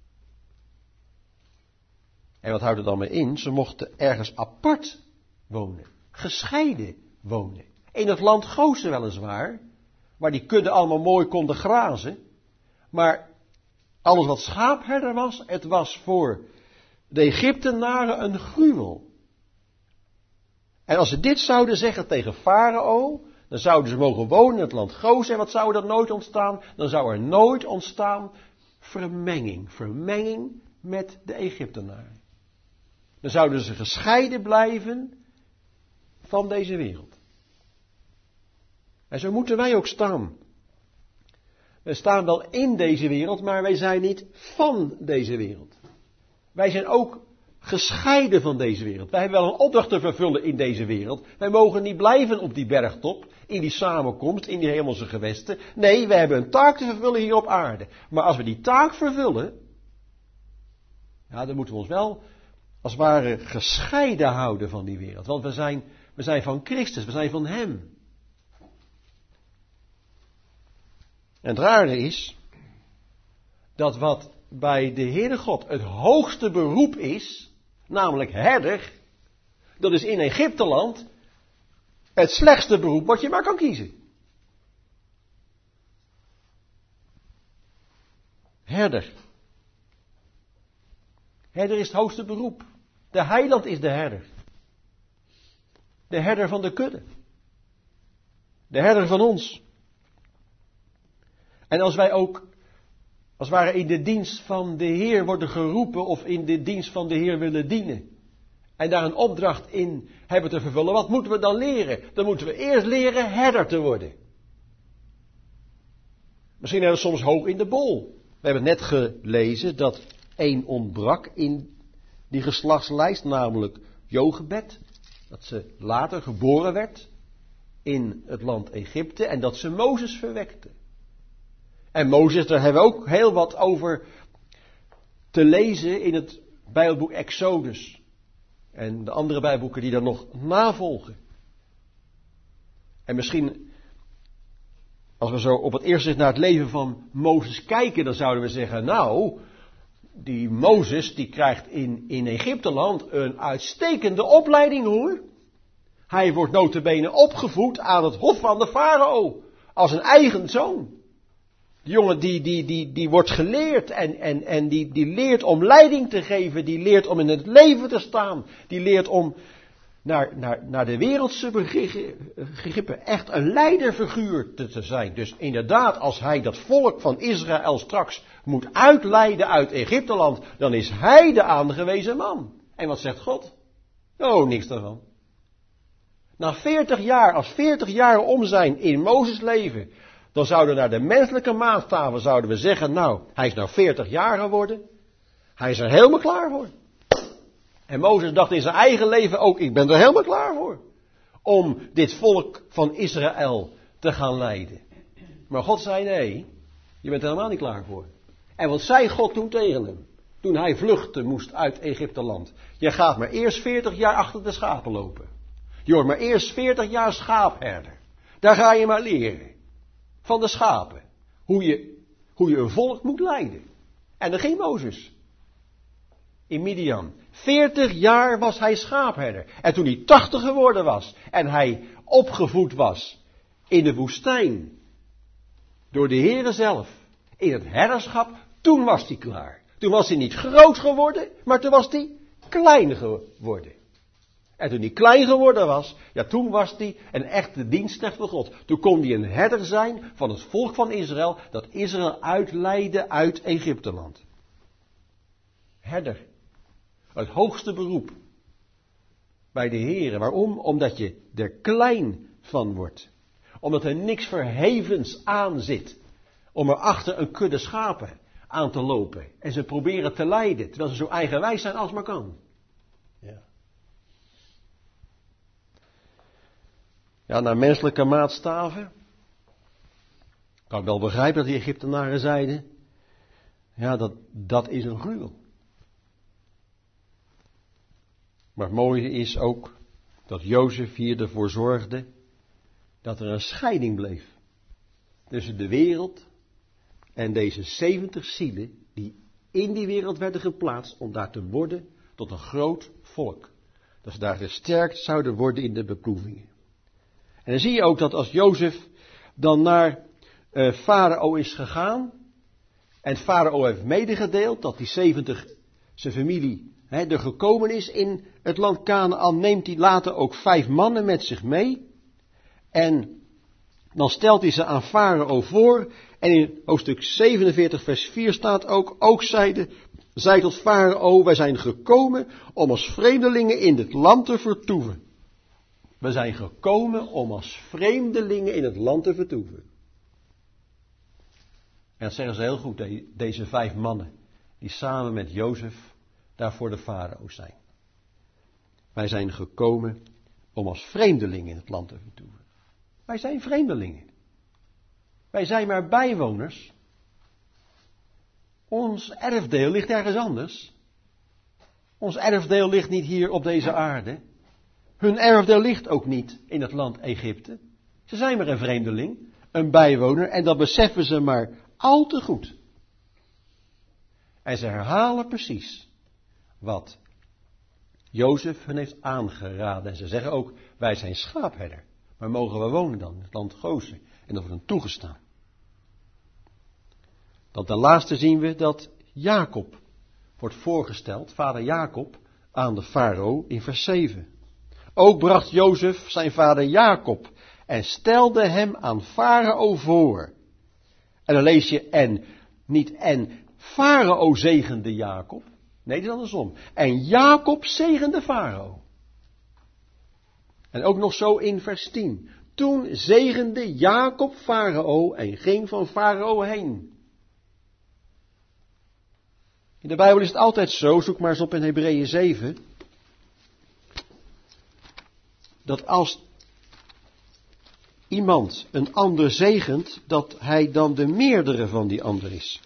En wat houdt het dan mee in? Ze mochten ergens apart wonen, gescheiden wonen. In het land Gozen weliswaar, waar die kudden allemaal mooi konden grazen. Maar alles wat schaapherder was, het was voor de Egyptenaren een gruwel. En als ze dit zouden zeggen tegen farao, dan zouden ze mogen wonen in het land Gozen. En wat zou er nooit ontstaan? Dan zou er nooit ontstaan vermenging met de Egyptenaren. Dan zouden ze gescheiden blijven van deze wereld. En zo moeten wij ook staan. We staan wel in deze wereld, maar wij zijn niet van deze wereld. Wij zijn ook gescheiden van deze wereld. Wij hebben wel een opdracht te vervullen in deze wereld. Wij mogen niet blijven op die bergtop, in die samenkomst, in die hemelse gewesten. Nee, wij hebben een taak te vervullen hier op aarde. Maar als we die taak vervullen, ja, dan moeten we ons wel als het ware gescheiden houden van die wereld. Want we zijn van Christus, we zijn van Hem. En het rare is dat wat bij de Heere God het hoogste beroep is, namelijk herder, dat is in Egypteland het slechtste beroep wat je maar kan kiezen. Herder. Herder is het hoogste beroep. De heiland is de herder. De herder van de kudde. De herder van ons. En als wij ook, als het ware in de dienst van de Heer worden geroepen of in de dienst van de Heer willen dienen. En daar een opdracht in hebben te vervullen, wat moeten we dan leren? Dan moeten we eerst leren herder te worden. Misschien hebben we soms hoog in de bol. We hebben net gelezen dat één ontbrak in die geslachtslijst, namelijk Jochebed. Dat ze later geboren werd in het land Egypte en dat ze Mozes verwekte. En Mozes, daar hebben we ook heel wat over te lezen in het Bijbelboek Exodus. En de andere Bijbelboeken die daar nog navolgen. En misschien, als we zo op het eerste naar het leven van Mozes kijken, dan zouden we zeggen, nou, die Mozes die krijgt in Egypteland een uitstekende opleiding hoor. Hij wordt nota bene opgevoed aan het hof van de farao, als een eigen zoon. Die jongen die wordt geleerd en die leert om leiding te geven, die leert om in het leven te staan, die leert om naar de wereldse begrippen echt een leiderfiguur te zijn. Dus inderdaad, als hij dat volk van Israël straks moet uitleiden uit Egypteland, dan is hij de aangewezen man. En wat zegt God? Oh, niks daarvan. Na 40 jaar, als 40 jaar om zijn in Mozes' leven, dan zouden naar de menselijke maatstaven zouden we zeggen, nou, hij is nou 40 jaar geworden. Hij is er helemaal klaar voor. En Mozes dacht in zijn eigen leven ook, ik ben er helemaal klaar voor. Om dit volk van Israël te gaan leiden. Maar God zei nee, je bent er helemaal niet klaar voor. En wat zei God toen tegen hem? Toen hij vluchten moest uit Egypteland. Je gaat maar eerst 40 jaar achter de schapen lopen. Je wordt maar eerst 40 jaar schaapherder. Daar ga je maar leren. Van de schapen. Hoe je een volk moet leiden. En dan ging Mozes. In Midian. 40 jaar was hij schaapherder. En toen hij 80 geworden was. En hij opgevoed was. In de woestijn. Door de Heere zelf. In het herderschap. Toen was hij klaar. Toen was hij niet groot geworden. Maar toen was hij klein geworden. En toen hij klein geworden was. Ja, toen was hij een echte dienstknecht van God. Toen kon hij een herder zijn van het volk van Israël. Dat Israël uitleidde uit Egypteland. Herder. Het hoogste beroep. Bij de Heere. Waarom? Omdat je er klein van wordt. Omdat er niks verhevens aan zit. Om er achter een kudde schapen aan te lopen. En ze proberen te leiden. Terwijl ze zo eigenwijs zijn als maar kan. Ja. Ja, naar menselijke maatstaven. Kan ik wel begrijpen dat die Egyptenaren zeiden. Ja, dat is een gruwel. Maar het mooie is ook dat Jozef hier ervoor zorgde dat er een scheiding bleef. Tussen de wereld en deze 70 zielen die in die wereld werden geplaatst om daar te worden tot een groot volk. Dat ze daar gesterkt zouden worden in de beproevingen. En dan zie je ook dat als Jozef dan naar Farao is gegaan. En Farao heeft medegedeeld dat die 70 zijn familie er gekomen is in het land Kanaan. Neemt hij later ook 5 mannen met zich mee. En dan stelt hij ze aan Farao voor. En in hoofdstuk 47 vers 4 staat ook zij tot Farao, wij zijn gekomen om als vreemdelingen in dit land te vertoeven. We zijn gekomen om als vreemdelingen in het land te vertoeven. En dat zeggen ze heel goed, deze 5 mannen, die samen met Jozef daar voor de farao zijn. Wij zijn gekomen om als vreemdelingen in het land te vertoeven. Wij zijn vreemdelingen. Wij zijn maar bijwoners. Ons erfdeel ligt ergens anders. Ons erfdeel ligt niet hier op deze aarde. Hun erfdeel ligt ook niet in het land Egypte. Ze zijn maar een vreemdeling, een bijwoner, en dat beseffen ze maar al te goed. En ze herhalen precies wat Jozef hun heeft aangeraden. En ze zeggen ook, wij zijn schaapherder. Maar mogen we wonen dan in het land Gozen? En dat wordt hen toegestaan. Dan ten laatste zien we dat Jacob wordt voorgesteld, vader Jacob, aan de farao in vers 7. Ook bracht Jozef zijn vader Jacob en stelde hem aan farao voor. En dan lees je en farao zegende Jacob. Nee, het is andersom. En Jacob zegende farao. En ook nog zo in vers 10. Toen zegende Jacob farao en ging van farao heen. In de Bijbel is het altijd zo, zoek maar eens op in Hebreeën 7. Dat als iemand een ander zegent, dat hij dan de meerdere van die ander is.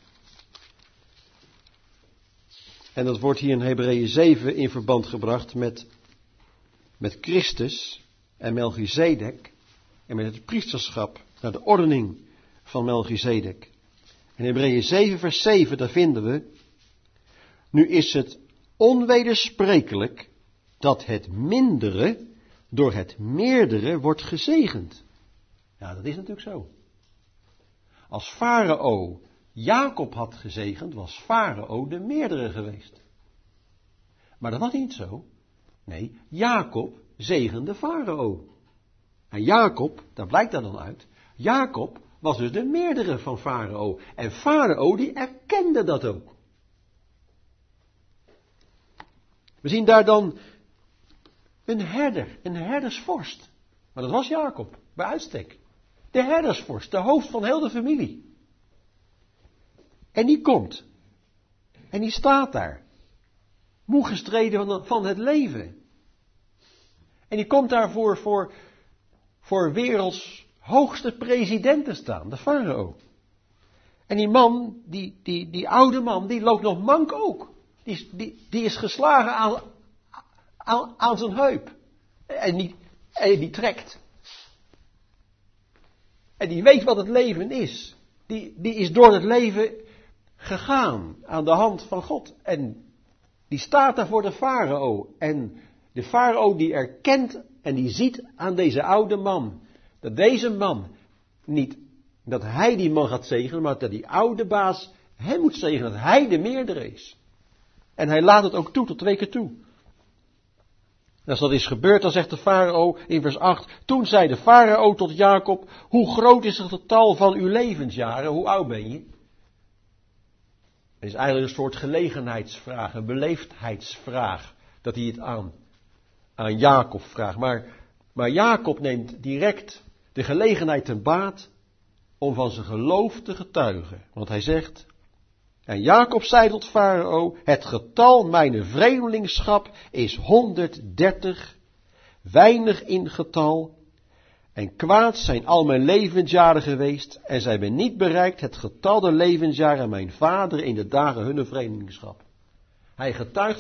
En dat wordt hier in Hebreeën 7 in verband gebracht met Christus en Melchizedek. En met het priesterschap naar de ordening van Melchizedek. In Hebreeën 7 vers 7, daar vinden we. Nu is het onwedersprekelijk dat het mindere door het meerdere wordt gezegend. Ja, dat is natuurlijk zo. Als farao Jacob had gezegend, was farao de meerdere geweest. Maar dat was niet zo. Nee, Jacob zegende farao. En Jacob, daar blijkt dat dan uit, Jacob was dus de meerdere van farao. En farao die erkende dat ook. We zien daar dan een herder, een herdersvorst. Maar dat was Jacob, bij uitstek. De herdersvorst, de hoofd van heel de familie. En die komt. En die staat daar. moe gestreden van het leven. En die komt daarvoor voor werelds hoogste president te staan, de farao. En die man, die oude man, die loopt nog mank ook. Die is geslagen aan zijn heup. En die trekt. En die weet wat het leven is. Die is door het leven gegaan aan de hand van God. En die staat daar voor de farao. En de farao die erkent en die ziet aan deze oude man. Dat deze man niet, dat hij die man gaat zegenen, maar dat die oude baas hem moet zegenen. Dat hij de meerdere is. En hij laat het ook toe, tot 2 keer toe. En als dat is gebeurd, dan zegt de farao in vers 8. Toen zei de farao tot Jacob, hoe groot is het getal van uw levensjaren? Hoe oud ben je? Het is eigenlijk een soort gelegenheidsvraag, een beleefdheidsvraag. Dat hij het aan Jacob vraagt. Maar Jacob neemt direct de gelegenheid ten baat om van zijn geloof te getuigen. Want hij zegt, en Jacob zei tot farao, het getal mijn vreemdelingschap is 130, weinig in getal, en kwaad zijn al mijn levensjaren geweest, en zij hebben niet bereikt het getal der levensjaren mijn vader in de dagen hunne vreemdelingschap. Hij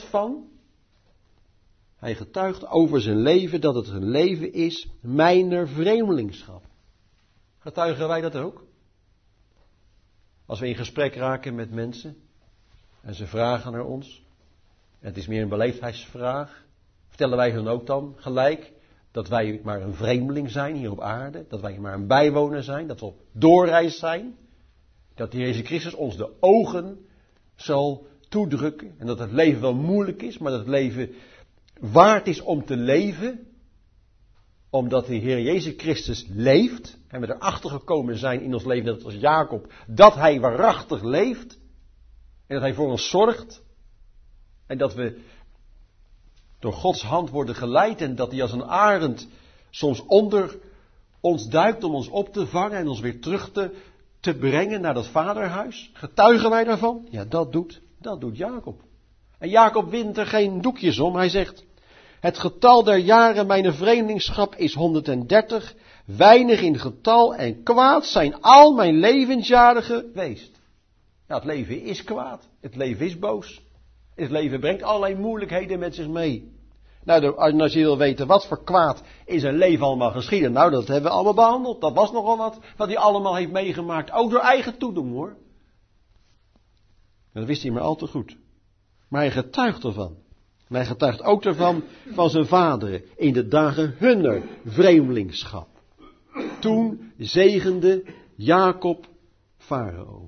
getuigt over zijn leven dat het een leven is mijner vreemdelingschap. Getuigen wij dat ook? Als we in gesprek raken met mensen en ze vragen naar ons, en het is meer een beleefdheidsvraag, vertellen wij hun ook dan gelijk dat wij maar een vreemdeling zijn hier op aarde, dat wij maar een bijwoner zijn, dat we op doorreis zijn, dat de Heer Jezus Christus ons de ogen zal toedrukken en dat het leven wel moeilijk is, maar dat het leven waard is om te leven, omdat de Heer Jezus Christus leeft en we erachter gekomen zijn in ons leven, net als Jacob, dat Hij waarachtig leeft en dat Hij voor ons zorgt en dat we door Gods hand worden geleid en dat Hij als een arend soms onder ons duikt om ons op te vangen en ons weer terug te brengen naar dat vaderhuis. Getuigen wij daarvan? Ja, dat doet Jacob. En Jacob wint er geen doekjes om. Hij zegt, het getal der jaren mijn vreemdelingschap is 130, weinig in getal en kwaad zijn al mijn levensjaren geweest. Nou, het leven is kwaad. Het leven is boos. Het leven brengt allerlei moeilijkheden met zich mee. Nou, als je wil weten wat voor kwaad in zijn leven allemaal geschieden, nou, dat hebben we allemaal behandeld. Dat was nogal wat hij allemaal heeft meegemaakt. Ook door eigen toedoen, hoor. Dat wist hij maar al te goed. Maar hij getuigt ervan. Maar hij getuigt ook ervan van zijn vaderen in de dagen hunner vreemdelingschap. Toen zegende Jacob farao.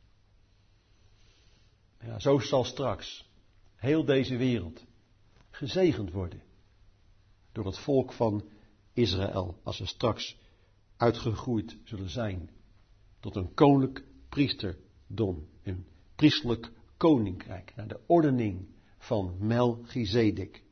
Ja, zo zal straks heel deze wereld gezegend worden door het volk van Israël, als ze straks uitgegroeid zullen zijn tot een koninklijk priesterdom, een priestelijk koninkrijk, naar de ordening van Melchizedek.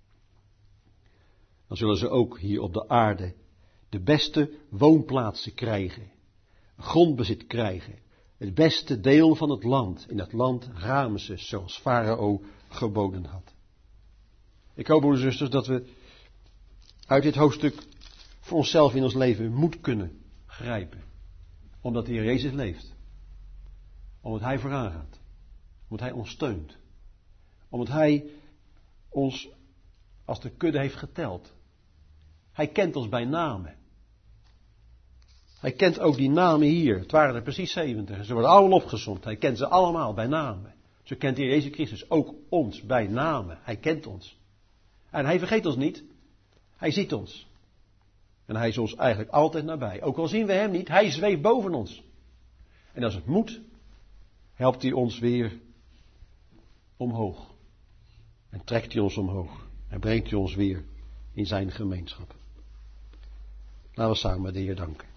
Dan zullen ze ook hier op de aarde de beste woonplaatsen krijgen, grondbezit krijgen, het beste deel van het land, in het land Ramses, zoals farao geboden had. Ik hoop, broeders en zusters, dat we uit dit hoofdstuk voor onszelf in ons leven moed kunnen grijpen. Omdat de Heer Jezus leeft. Omdat Hij vooraan gaat. Omdat Hij ons steunt. Omdat Hij ons als de kudde heeft geteld. Hij kent ons bij namen. Hij kent ook die namen hier. Het waren er precies 70. Ze worden allemaal opgesomd. Hij kent ze allemaal bij namen. Zo kent de Heer Jezus Christus ook ons bij namen. Hij kent ons. En Hij vergeet ons niet. Hij ziet ons. En Hij is ons eigenlijk altijd nabij. Ook al zien we Hem niet, Hij zweeft boven ons. En als het moet, helpt Hij ons weer omhoog. En trekt Hij ons omhoog. En brengt Hij ons weer in zijn gemeenschap. Laten we samen de Heer danken.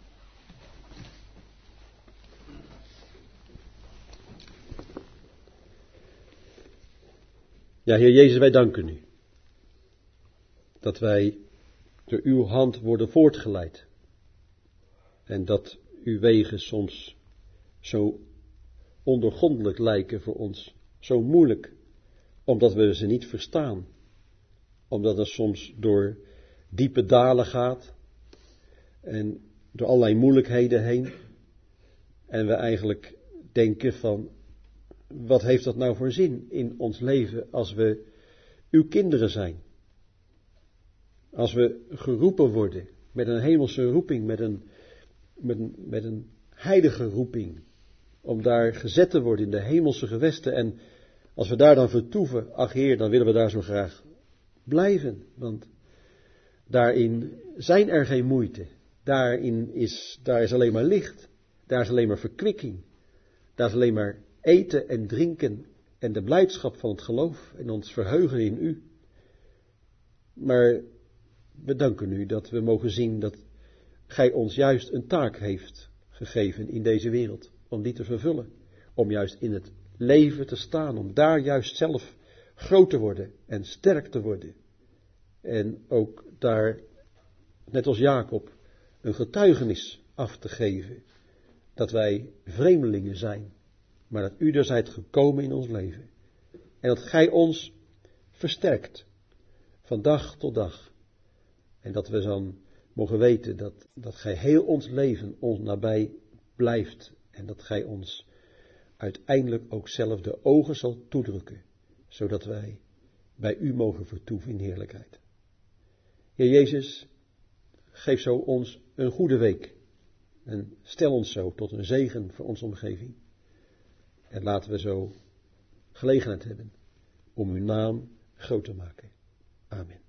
Ja, Heer Jezus, wij danken U. Dat wij door uw hand worden voortgeleid. En dat uw wegen soms zo ondoorgrondelijk lijken voor ons. Zo moeilijk omdat we ze niet verstaan. Omdat het soms door diepe dalen gaat en door allerlei moeilijkheden heen. En we eigenlijk denken van, wat heeft dat nou voor zin in ons leven als we uw kinderen zijn? Als we geroepen worden met een hemelse roeping, met een heilige roeping, om daar gezet te worden in de hemelse gewesten. En als we daar dan vertoeven, ach Heer, dan willen we daar zo graag blijven. Want daarin zijn er geen moeite. Daar is alleen maar licht. Daar is alleen maar verkwikking. Daar is alleen maar eten en drinken en de blijdschap van het geloof en ons verheugen in u. Maar we danken u dat we mogen zien dat gij ons juist een taak heeft gegeven in deze wereld, om die te vervullen. Om juist in het leven te staan, om daar juist zelf groot te worden en sterk te worden. En ook daar, net als Jacob, een getuigenis af te geven dat wij vreemdelingen zijn, maar dat u er zijt gekomen in ons leven. En dat gij ons versterkt, van dag tot dag. En dat we dan mogen weten dat gij heel ons leven ons nabij blijft. En dat gij ons uiteindelijk ook zelf de ogen zal toedrukken, zodat wij bij u mogen vertoeven in heerlijkheid. Heer Jezus, geef zo ons een goede week. En stel ons zo tot een zegen voor onze omgeving. En laten we zo gelegenheid hebben om uw naam groot te maken. Amen.